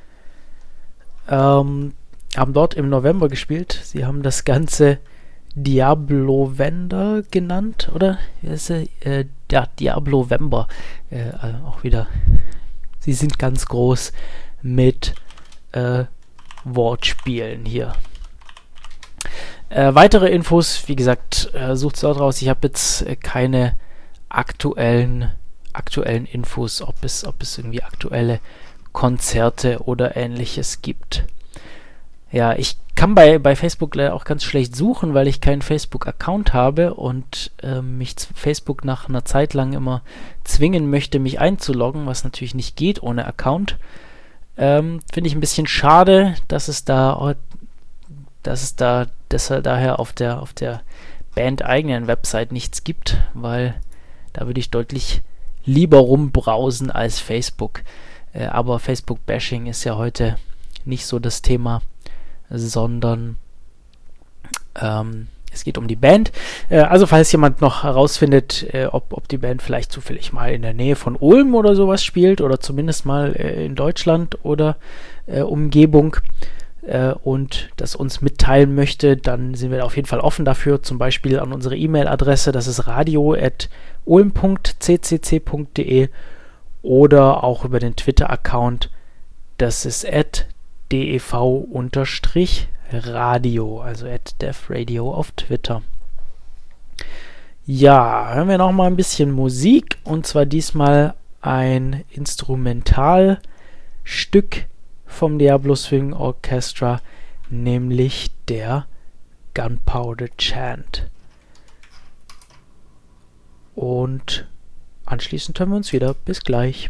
ähm, haben dort im November gespielt. Sie haben das Ganze Diablovember genannt, oder? Äh, ja, Diablovember. Äh, auch wieder. Sie sind ganz groß mit äh, Wortspielen hier. Äh, weitere Infos, wie gesagt, äh, sucht es dort raus. Ich habe jetzt äh, keine aktuellen, aktuellen Infos, ob es, ob es irgendwie aktuelle Konzerte oder Ähnliches gibt. Ja, ich kann bei, bei Facebook leider auch ganz schlecht suchen, weil ich keinen Facebook-Account habe und äh, mich Facebook nach einer Zeit lang immer zwingen möchte, mich einzuloggen, was natürlich nicht geht ohne Account. Ähm, finde ich ein bisschen schade, dass es da, dass es da deshalb daher auf der, auf der Band-eigenen Website nichts gibt, weil da würde ich deutlich lieber rumbrausen als Facebook. Äh, aber Facebook-Bashing ist ja heute nicht so das Thema, sondern ähm, es geht um die Band. Äh, also falls jemand noch herausfindet, äh, ob, ob die Band vielleicht zufällig mal in der Nähe von Ulm oder sowas spielt oder zumindest mal äh, in Deutschland oder äh, Umgebung äh, und das uns mitteilen möchte, dann sind wir auf jeden Fall offen dafür, zum Beispiel an unsere E-Mail-Adresse, das ist radio at ulm punkt c c c punkt d e, oder auch über den Twitter-Account, das ist at dev-radio, also at defradio auf Twitter. Ja, hören wir noch mal ein bisschen Musik, und zwar diesmal ein Instrumentalstück vom Diablo Swing Orchestra, nämlich der Gunpowder Chant. und anschließend hören wir uns wieder. Bis gleich.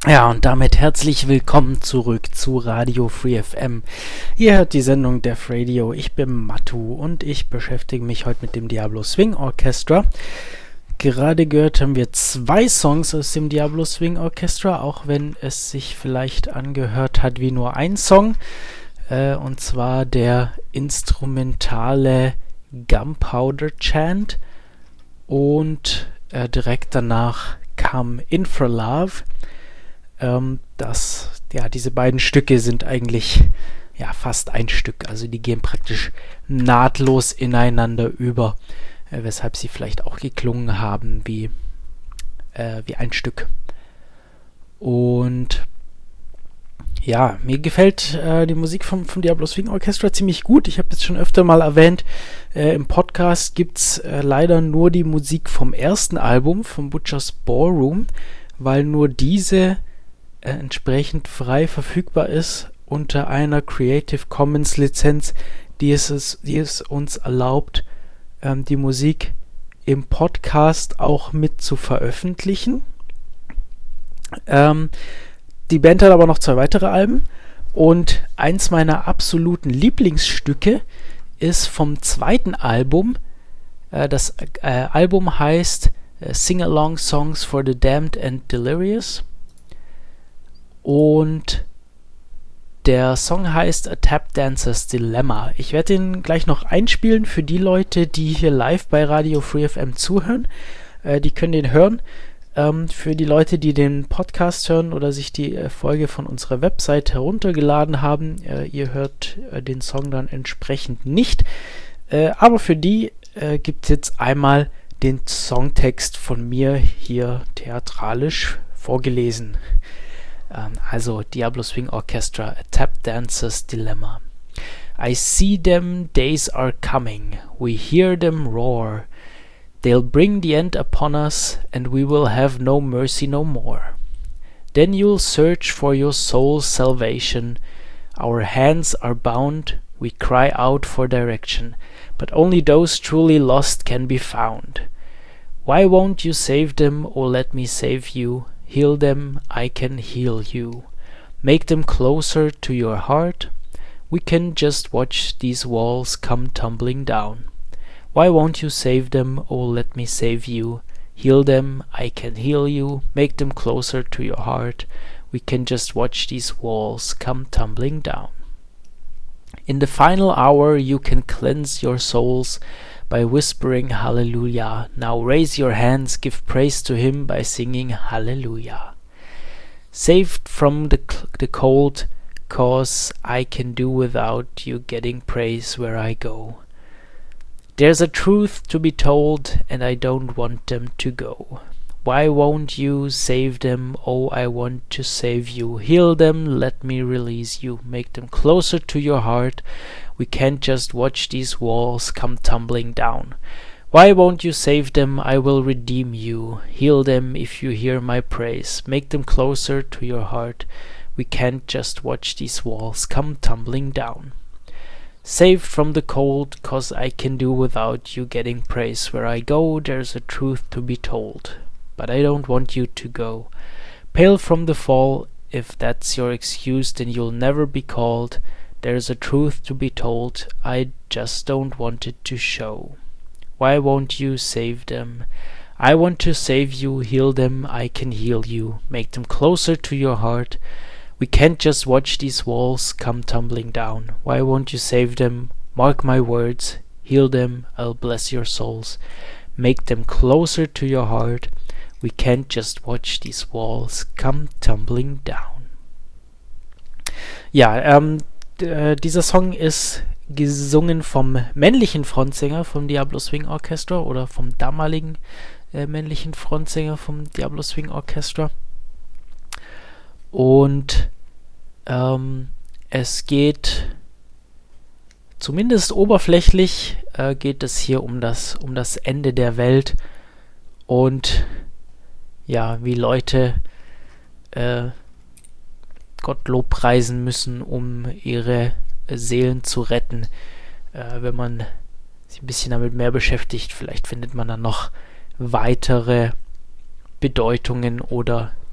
Ja, und damit herzlich willkommen zurück zu Radio Free F M. Ihr hört die Sendung Def Radio. Ich bin Matu und ich beschäftige mich heute mit dem Diablo Swing Orchestra. Gerade gehört haben wir zwei Songs aus dem Diablo Swing Orchestra, auch wenn es sich vielleicht angehört hat wie nur ein Song. Äh, und zwar der instrumentale Gunpowder Chant und äh, direkt danach kam Infralove. Ähm, das, ja, diese beiden Stücke sind eigentlich ja fast ein Stück, also die gehen praktisch nahtlos ineinander über, äh, weshalb sie vielleicht auch geklungen haben wie, äh, wie ein Stück. Und ja, mir gefällt äh, die Musik vom, vom Diablo Swing Orchestra ziemlich gut. Ich habe es schon öfter mal erwähnt, äh, im Podcast gibt es äh, leider nur die Musik vom ersten Album, vom Butcher's Ballroom, weil nur diese äh, entsprechend frei verfügbar ist unter einer Creative Commons Lizenz, die es, die es uns erlaubt, ähm, die Musik im Podcast auch mit zu veröffentlichen. Ähm, Die Band hat aber noch zwei weitere Alben und eins meiner absoluten Lieblingsstücke ist vom zweiten Album. Äh, das äh, Album heißt äh, Sing-Along Songs for the Damned and Delirious und der Song heißt A Tap Dancer's Dilemma. Ich werde den gleich noch einspielen für die Leute, die hier live bei Radio Free F M zuhören. Äh, die können den hören. Ähm, für die Leute, die den Podcast hören oder sich die äh, Folge von unserer Website heruntergeladen haben, äh, ihr hört äh, den Song dann entsprechend nicht. Äh, aber für die äh, gibt es jetzt einmal den Songtext von mir hier theatralisch vorgelesen. Ähm, also Diablo Swing Orchestra, A Tap Dancer's Dilemma. I see them, days are coming, we hear them roar. They'll bring the end upon us, and we will have no mercy no more. Then you'll search for your soul's salvation. Our hands are bound, we cry out for direction, but only those truly lost can be found. Why won't you save them, or let me save you? Heal them, I can heal you. Make them closer to your heart. We can just watch these walls come tumbling down. Why won't you save them, oh let me save you? Heal them, I can heal you, make them closer to your heart. We can just watch these walls come tumbling down. In the final hour you can cleanse your souls by whispering hallelujah. Now raise your hands, give praise to him by singing hallelujah. Saved from the, the cold, cause I can do without you getting praise where I go. There's a truth to be told, and I don't want them to go. Why won't you save them? Oh, I want to save you. Heal them, let me release you. Make them closer to your heart. We can't just watch these walls come tumbling down. Why won't you save them? I will redeem you. Heal them if you hear my praise. Make them closer to your heart. We can't just watch these walls come tumbling down. Saved from the cold, cause I can do without you getting praise. Where I go, there's a truth to be told, but I don't want you to go. Pale from the fall, if that's your excuse, then you'll never be called. There's a truth to be told, I just don't want it to show. Why won't you save them? I want to save you, heal them, I can heal you. Make them closer to your heart. We can't just watch these walls come tumbling down. Why won't you save them? Mark my words. Heal them, I'll bless your souls. Make them closer to your heart. We can't just watch these walls come tumbling down. Ja, ähm, d- dieser Song ist gesungen vom männlichen Frontsänger vom Diablo Swing Orchestra oder vom damaligen äh, männlichen Frontsänger vom Diablo Swing Orchestra. Und ähm, es geht, zumindest oberflächlich, äh, geht es hier um das, um das Ende der Welt und ja, wie Leute äh, Gott lobpreisen müssen, um ihre äh, Seelen zu retten. Äh, wenn man sich ein bisschen damit mehr beschäftigt, vielleicht findet man dann noch weitere Bedeutungen oder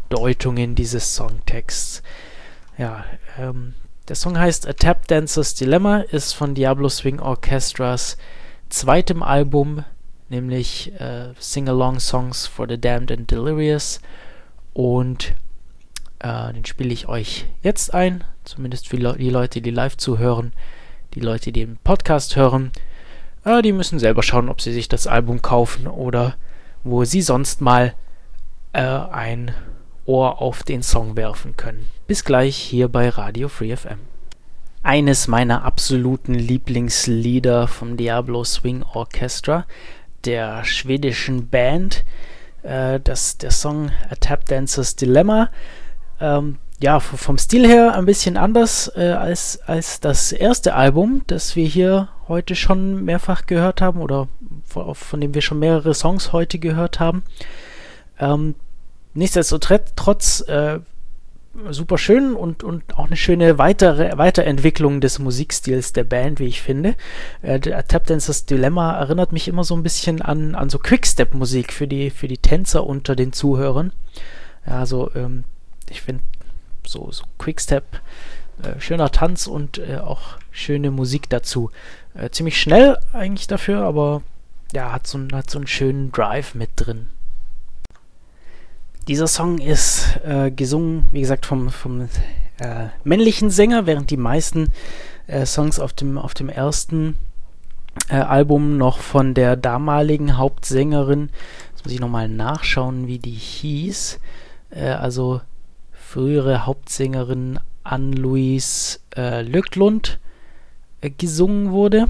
Bedeutungen dieses Songtexts. Ja, ähm, der Song heißt A Tap Dancer's Dilemma, ist von Diablo Swing Orchestras zweitem Album, nämlich äh, Sing-Along Songs for the Damned and Delirious, und äh, den spiele ich euch jetzt ein, zumindest für Le- die Leute, die live zuhören. Die Leute, die den Podcast hören, äh, die müssen selber schauen, ob sie sich das Album kaufen oder wo sie sonst mal äh, ein Ohr auf den Song werfen können. Bis gleich hier bei Radio Free F M. Eines meiner absoluten Lieblingslieder vom Diablo Swing Orchestra, der schwedischen Band, äh, das, der Song A Tap Dancer's Dilemma. Ähm, ja, vom Stil her ein bisschen anders äh, als, als das erste Album, das wir hier heute schon mehrfach gehört haben oder von, von dem wir schon mehrere Songs heute gehört haben. Ähm, nichtsdestotrotz äh, super schön und, und auch eine schöne weitere Weiterentwicklung des Musikstils der Band, wie ich finde. Äh, der Tap Dancers Dilemma erinnert mich immer so ein bisschen an, an so Quickstep-Musik für die, für die Tänzer unter den Zuhörern. Ja, also ähm, ich finde so, so Quickstep, äh, schöner Tanz und äh, auch schöne Musik dazu. Äh, ziemlich schnell eigentlich dafür, aber ja, hat so, hat so einen schönen Drive mit drin. Dieser Song ist äh, gesungen, wie gesagt, vom, vom äh, männlichen Sänger, während die meisten äh, Songs auf dem, auf dem ersten äh, Album noch von der damaligen Hauptsängerin, jetzt muss ich nochmal nachschauen, wie die hieß, äh, also frühere Hauptsängerin Ann-Louise äh, Löklund äh, gesungen wurde.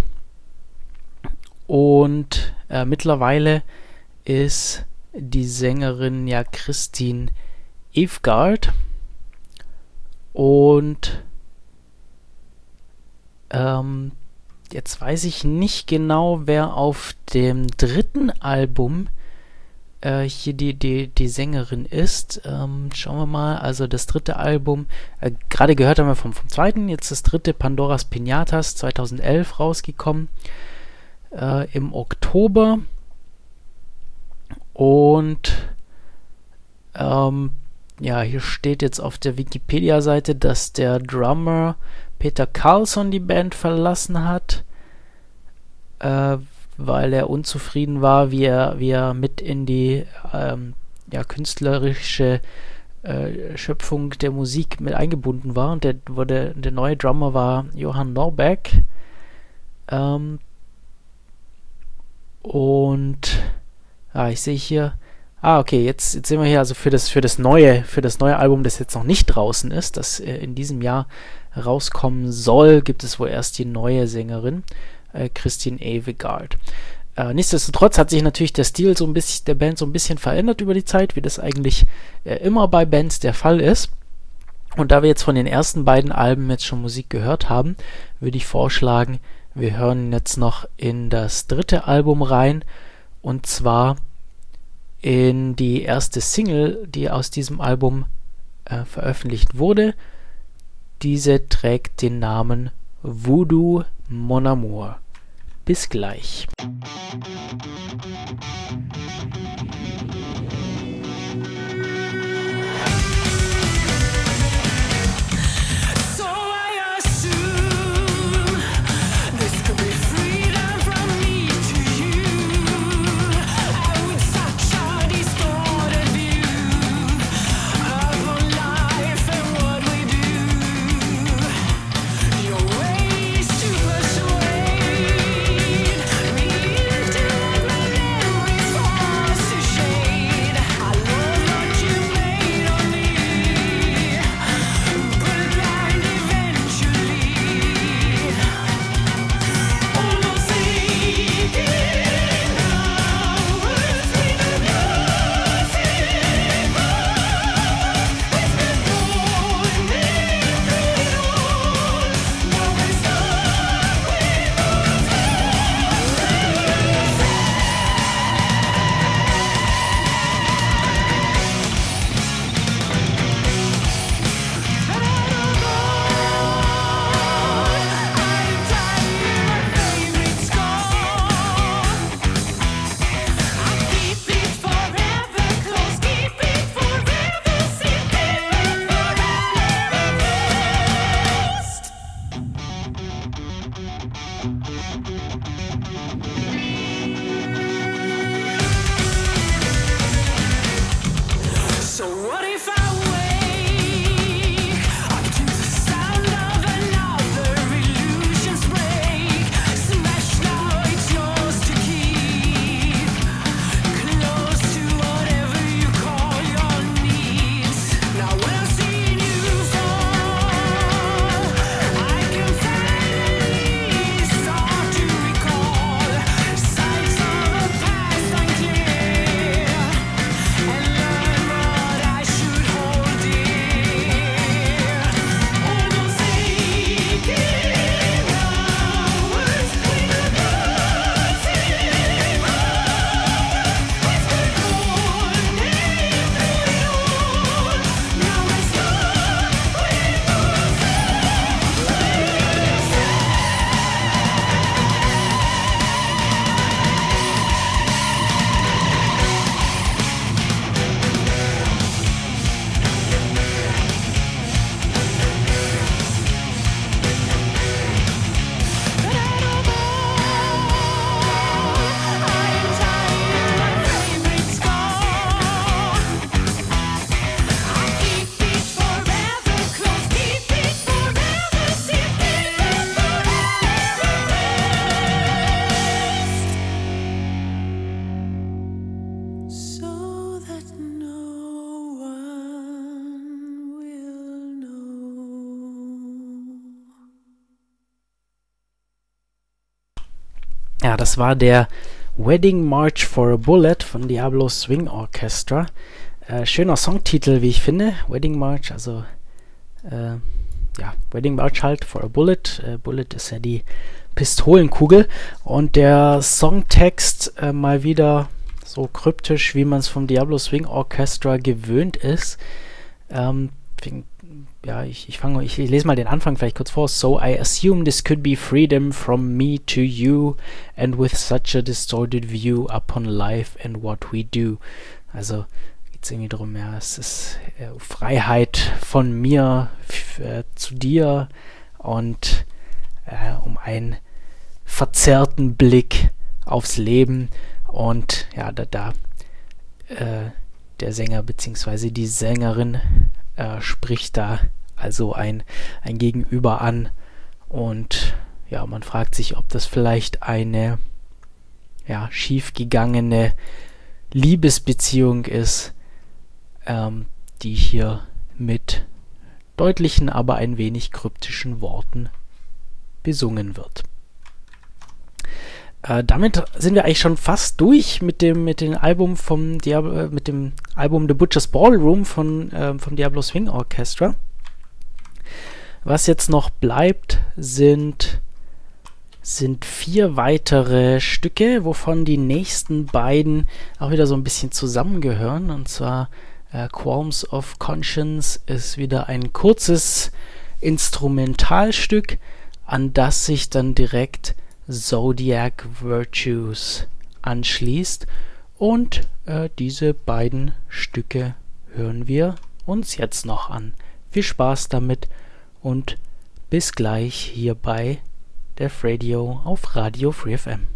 Und äh, mittlerweile ist die Sängerin ja Christine Evgard. Und ähm, jetzt weiß ich nicht genau, wer auf dem dritten Album äh, hier die, die, die Sängerin ist. Ähm, schauen wir mal. Also das dritte Album, äh, gerade gehört haben wir vom, vom zweiten, jetzt das dritte, Pandoras Pinatas, zweitausendelf rausgekommen. Äh, im Oktober. Und ähm, ja, hier steht jetzt auf der Wikipedia-Seite, dass der Drummer Peter Carlsson die Band verlassen hat, äh, weil er unzufrieden war, wie er, wie er mit in die ähm, ja, künstlerische äh, Schöpfung der Musik mit eingebunden war. Und der, wurde, der neue Drummer war Johan Norbeck. Ähm, und ja, ich sehe hier, ah, okay, jetzt, jetzt sehen wir hier also für das, für das neue, für das neue Album, das jetzt noch nicht draußen ist, das äh, in diesem Jahr rauskommen soll, gibt es wohl erst die neue Sängerin, äh, Christine Evgard. Äh, nichtsdestotrotz hat sich natürlich der Stil so ein bisschen, der Band so ein bisschen verändert über die Zeit, wie das eigentlich äh, immer bei Bands der Fall ist. Und da wir jetzt von den ersten beiden Alben jetzt schon Musik gehört haben, würde ich vorschlagen, wir hören jetzt noch in das dritte Album rein, und zwar in die erste Single, die aus diesem Album äh, veröffentlicht wurde. Diese trägt den Namen Voodoo Mon Amour. Bis gleich. Fall Ja, das war der Wedding March for a Bullet von Diablo Swing Orchestra. Äh, schöner Songtitel, wie ich finde. Wedding March, also äh, ja, Wedding March halt for a Bullet. Äh, Bullet ist ja die Pistolenkugel. Und der Songtext äh, mal wieder so kryptisch, wie man es vom Diablo Swing Orchestra gewöhnt ist. Ähm, ja, ich, ich fange, ich, ich lese mal den Anfang vielleicht kurz vor. So I assume this could be freedom from me to you, and with such a distorted view upon life and what we do. Also geht es irgendwie darum, ja, es ist äh, Freiheit von mir f- äh, zu dir und äh, um einen verzerrten Blick aufs Leben. Und ja, da, da äh, der Sänger bzw. die Sängerin äh, spricht da also ein, ein Gegenüber an. Und ja, man fragt sich, ob das vielleicht eine ja, schiefgegangene Liebesbeziehung ist, ähm, die hier mit deutlichen, aber ein wenig kryptischen Worten besungen wird. Äh, damit sind wir eigentlich schon fast durch mit dem mit dem Album vom Diablo, äh, mit dem Album The Butcher's Ballroom von äh, vom Diablo Swing Orchestra. Was jetzt noch bleibt, sind sind vier weitere Stücke, wovon die nächsten beiden auch wieder so ein bisschen zusammengehören. Und zwar äh, Qualms of Conscience ist wieder ein kurzes Instrumentalstück, an das sich dann direkt Zodiac Virtues anschließt. Und äh, diese beiden Stücke hören wir uns jetzt noch an. Viel Spaß damit und bis gleich hier bei Def Radio auf Radio Free F M.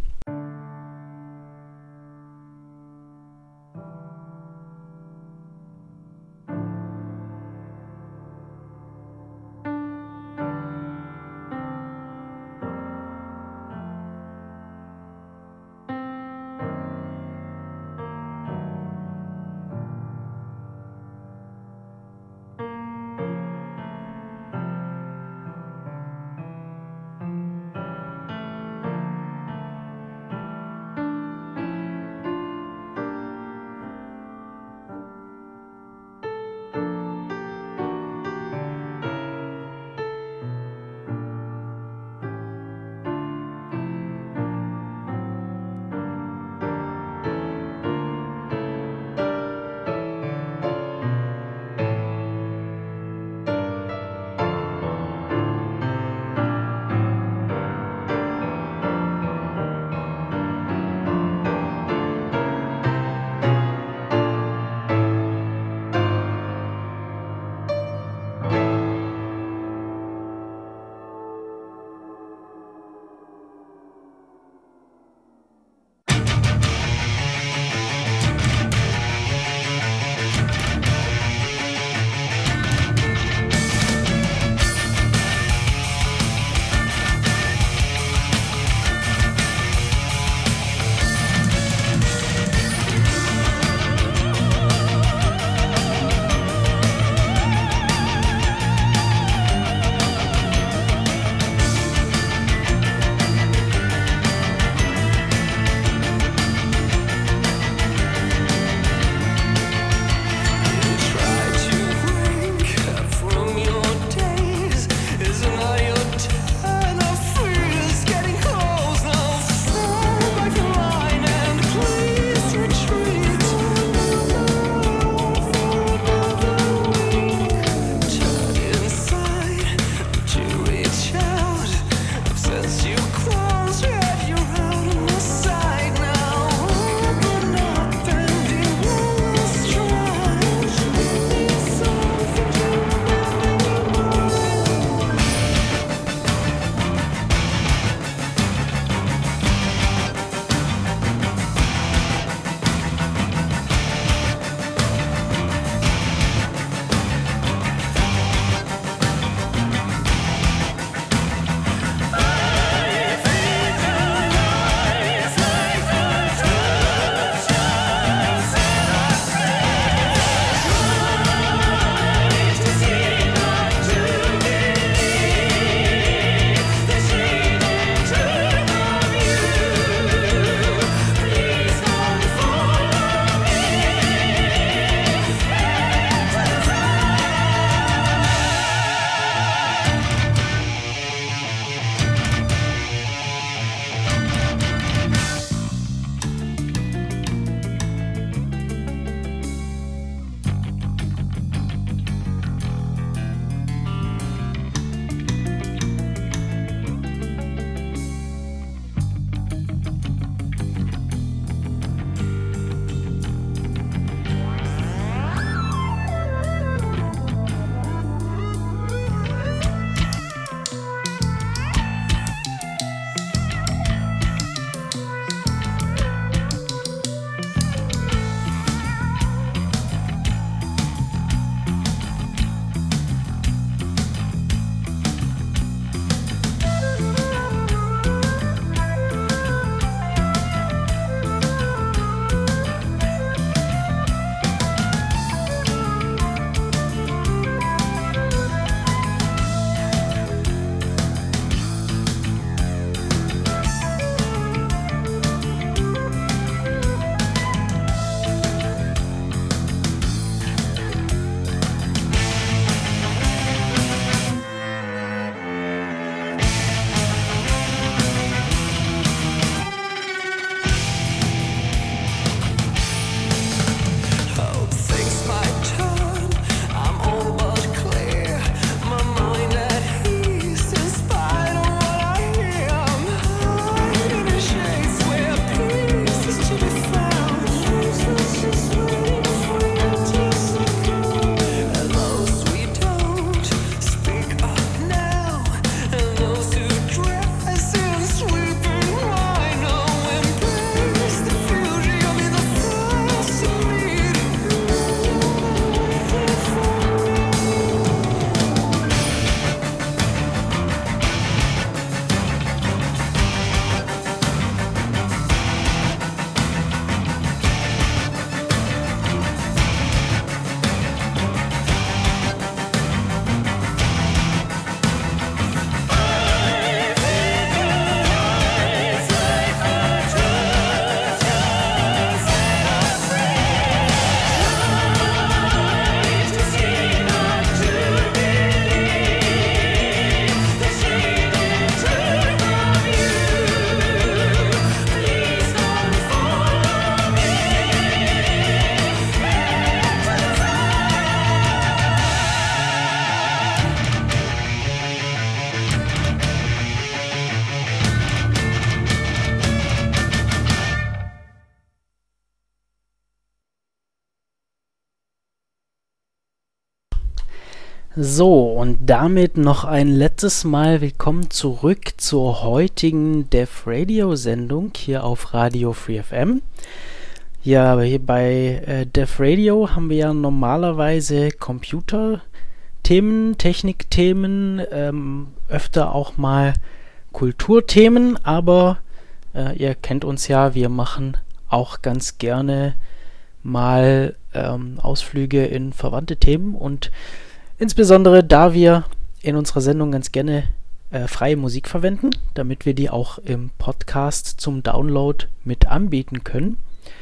So, und damit noch ein letztes Mal willkommen zurück zur heutigen Def Radio Sendung hier auf Radio Free F M. Ja, hier bei äh, Def Radio haben wir ja normalerweise Computerthemen, Technikthemen, ähm, öfter auch mal Kulturthemen, aber äh, ihr kennt uns ja, wir machen auch ganz gerne mal ähm, Ausflüge in verwandte Themen, und insbesondere da wir in unserer Sendung ganz gerne äh, freie Musik verwenden, damit wir die auch im Podcast zum Download mit anbieten können,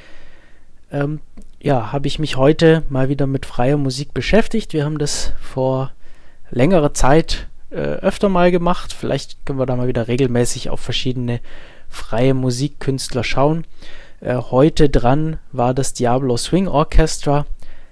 ähm, ja, habe ich mich heute mal wieder mit freier Musik beschäftigt. Wir haben das vor längerer Zeit äh, öfter mal gemacht. Vielleicht können wir da mal wieder regelmäßig auf verschiedene freie Musikkünstler schauen. Äh, heute dran war das Diablo Swing Orchestra,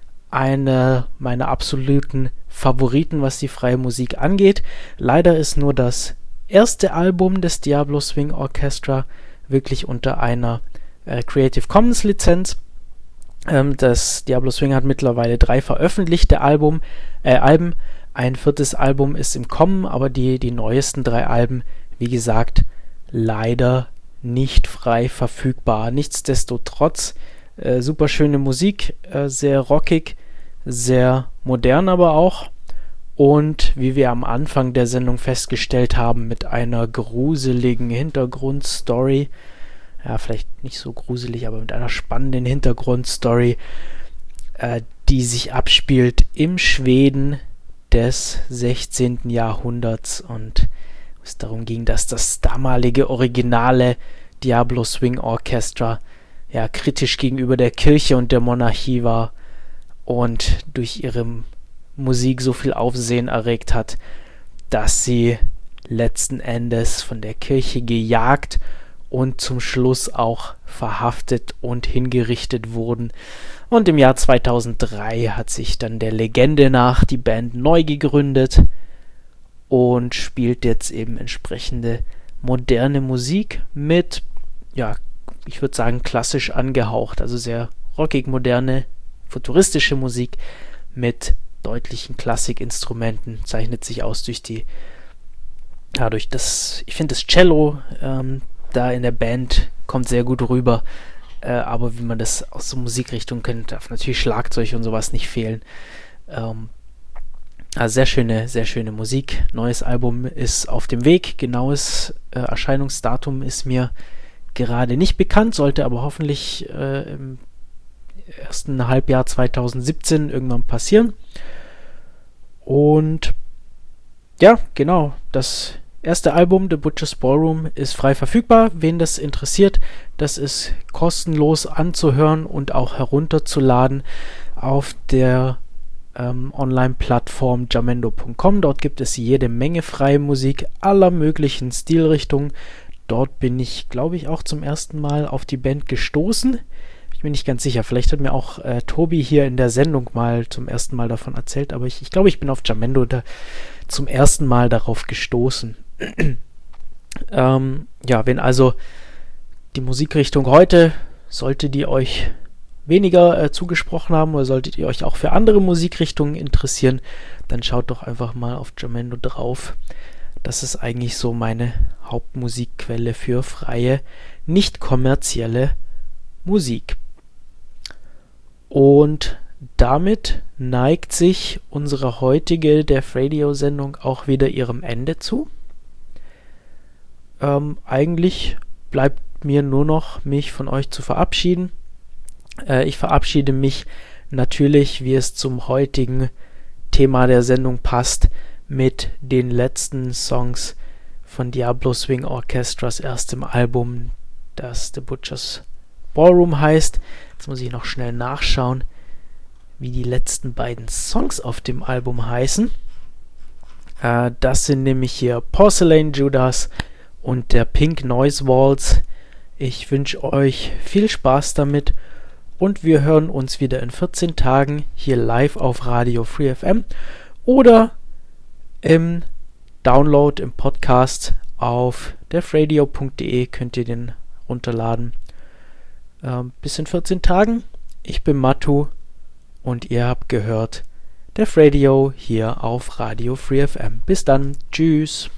einer meiner absoluten Favoriten, was die freie Musik angeht. Leider ist nur das erste Album des Diablo Swing Orchestra wirklich unter einer äh, Creative Commons Lizenz. Ähm, das Diablo Swing hat mittlerweile drei veröffentlichte Album, äh, Alben. Ein viertes Album ist im Kommen, aber die, die neuesten drei Alben, wie gesagt, leider nicht frei verfügbar. Nichtsdestotrotz äh, super schöne Musik, äh, sehr rockig, sehr modern aber auch, und wie wir am Anfang der Sendung festgestellt haben, mit einer gruseligen Hintergrundstory, ja, vielleicht nicht so gruselig, aber mit einer spannenden Hintergrundstory, äh, die sich abspielt im Schweden des sechzehnten Jahrhunderts, und es darum ging, dass das damalige originale Diablo Swing Orchestra ja kritisch gegenüber der Kirche und der Monarchie war und durch ihre Musik so viel Aufsehen erregt hat, dass sie letzten Endes von der Kirche gejagt und zum Schluss auch verhaftet und hingerichtet wurden. Und im Jahr zweitausenddrei hat sich dann der Legende nach die Band neu gegründet und spielt jetzt eben entsprechende moderne Musik mit, ja, ich würde sagen, klassisch angehaucht, also sehr rockig moderne, futuristische Musik mit deutlichen Klassikinstrumenten, zeichnet sich aus durch die, ja, durch das, ich finde das Cello ähm, da in der Band kommt sehr gut rüber, äh, aber wie man das aus der Musikrichtung kennt, darf natürlich Schlagzeug und sowas nicht fehlen. Ähm, also sehr schöne, sehr schöne Musik. Neues Album ist auf dem Weg, genaues äh, Erscheinungsdatum ist mir gerade nicht bekannt, sollte aber hoffentlich äh, im ersten Halbjahr zweitausendsiebzehn irgendwann passieren. Und ja, genau, das erste Album, The Butcher's Ballroom, ist frei verfügbar. Wen das interessiert, das ist kostenlos anzuhören und auch herunterzuladen auf der ähm, Online-Plattform jamendo punkt com. Dort gibt es jede Menge freie Musik aller möglichen Stilrichtungen. Dort bin ich, glaube ich, auch zum ersten Mal auf die Band gestoßen. Ich bin nicht ganz sicher, vielleicht hat mir auch äh, Tobi hier in der Sendung mal zum ersten Mal davon erzählt, aber ich, ich glaube, ich bin auf Jamendo da zum ersten Mal darauf gestoßen. ähm, ja, wenn also die Musikrichtung heute, sollte die euch weniger äh, zugesprochen haben oder solltet ihr euch auch für andere Musikrichtungen interessieren, dann schaut doch einfach mal auf Jamendo drauf. Das ist eigentlich so meine Hauptmusikquelle für freie, nicht kommerzielle Musik. Und damit neigt sich unsere heutige Def Radio Sendung auch wieder ihrem Ende zu. Ähm, eigentlich bleibt mir nur noch, mich von euch zu verabschieden. Äh, ich verabschiede mich natürlich, wie es zum heutigen Thema der Sendung passt, mit den letzten Songs von Diablo Swing Orchestras erstem Album, das The Butcher's Ballroom heißt. Jetzt muss ich noch schnell nachschauen, wie die letzten beiden Songs auf dem Album heißen. Äh, das sind nämlich hier Porcelain Judas und der Pink Noise Waltz. Ich wünsche euch viel Spaß damit und wir hören uns wieder in vierzehn Tagen hier live auf Radio Free F M oder im Download, im Podcast auf defradio punkt de könnt ihr den runterladen. Äh, bis in vierzehn Tagen. Ich bin Matu und ihr habt gehört Def Radio hier auf Radio Free F M. Bis dann, tschüss.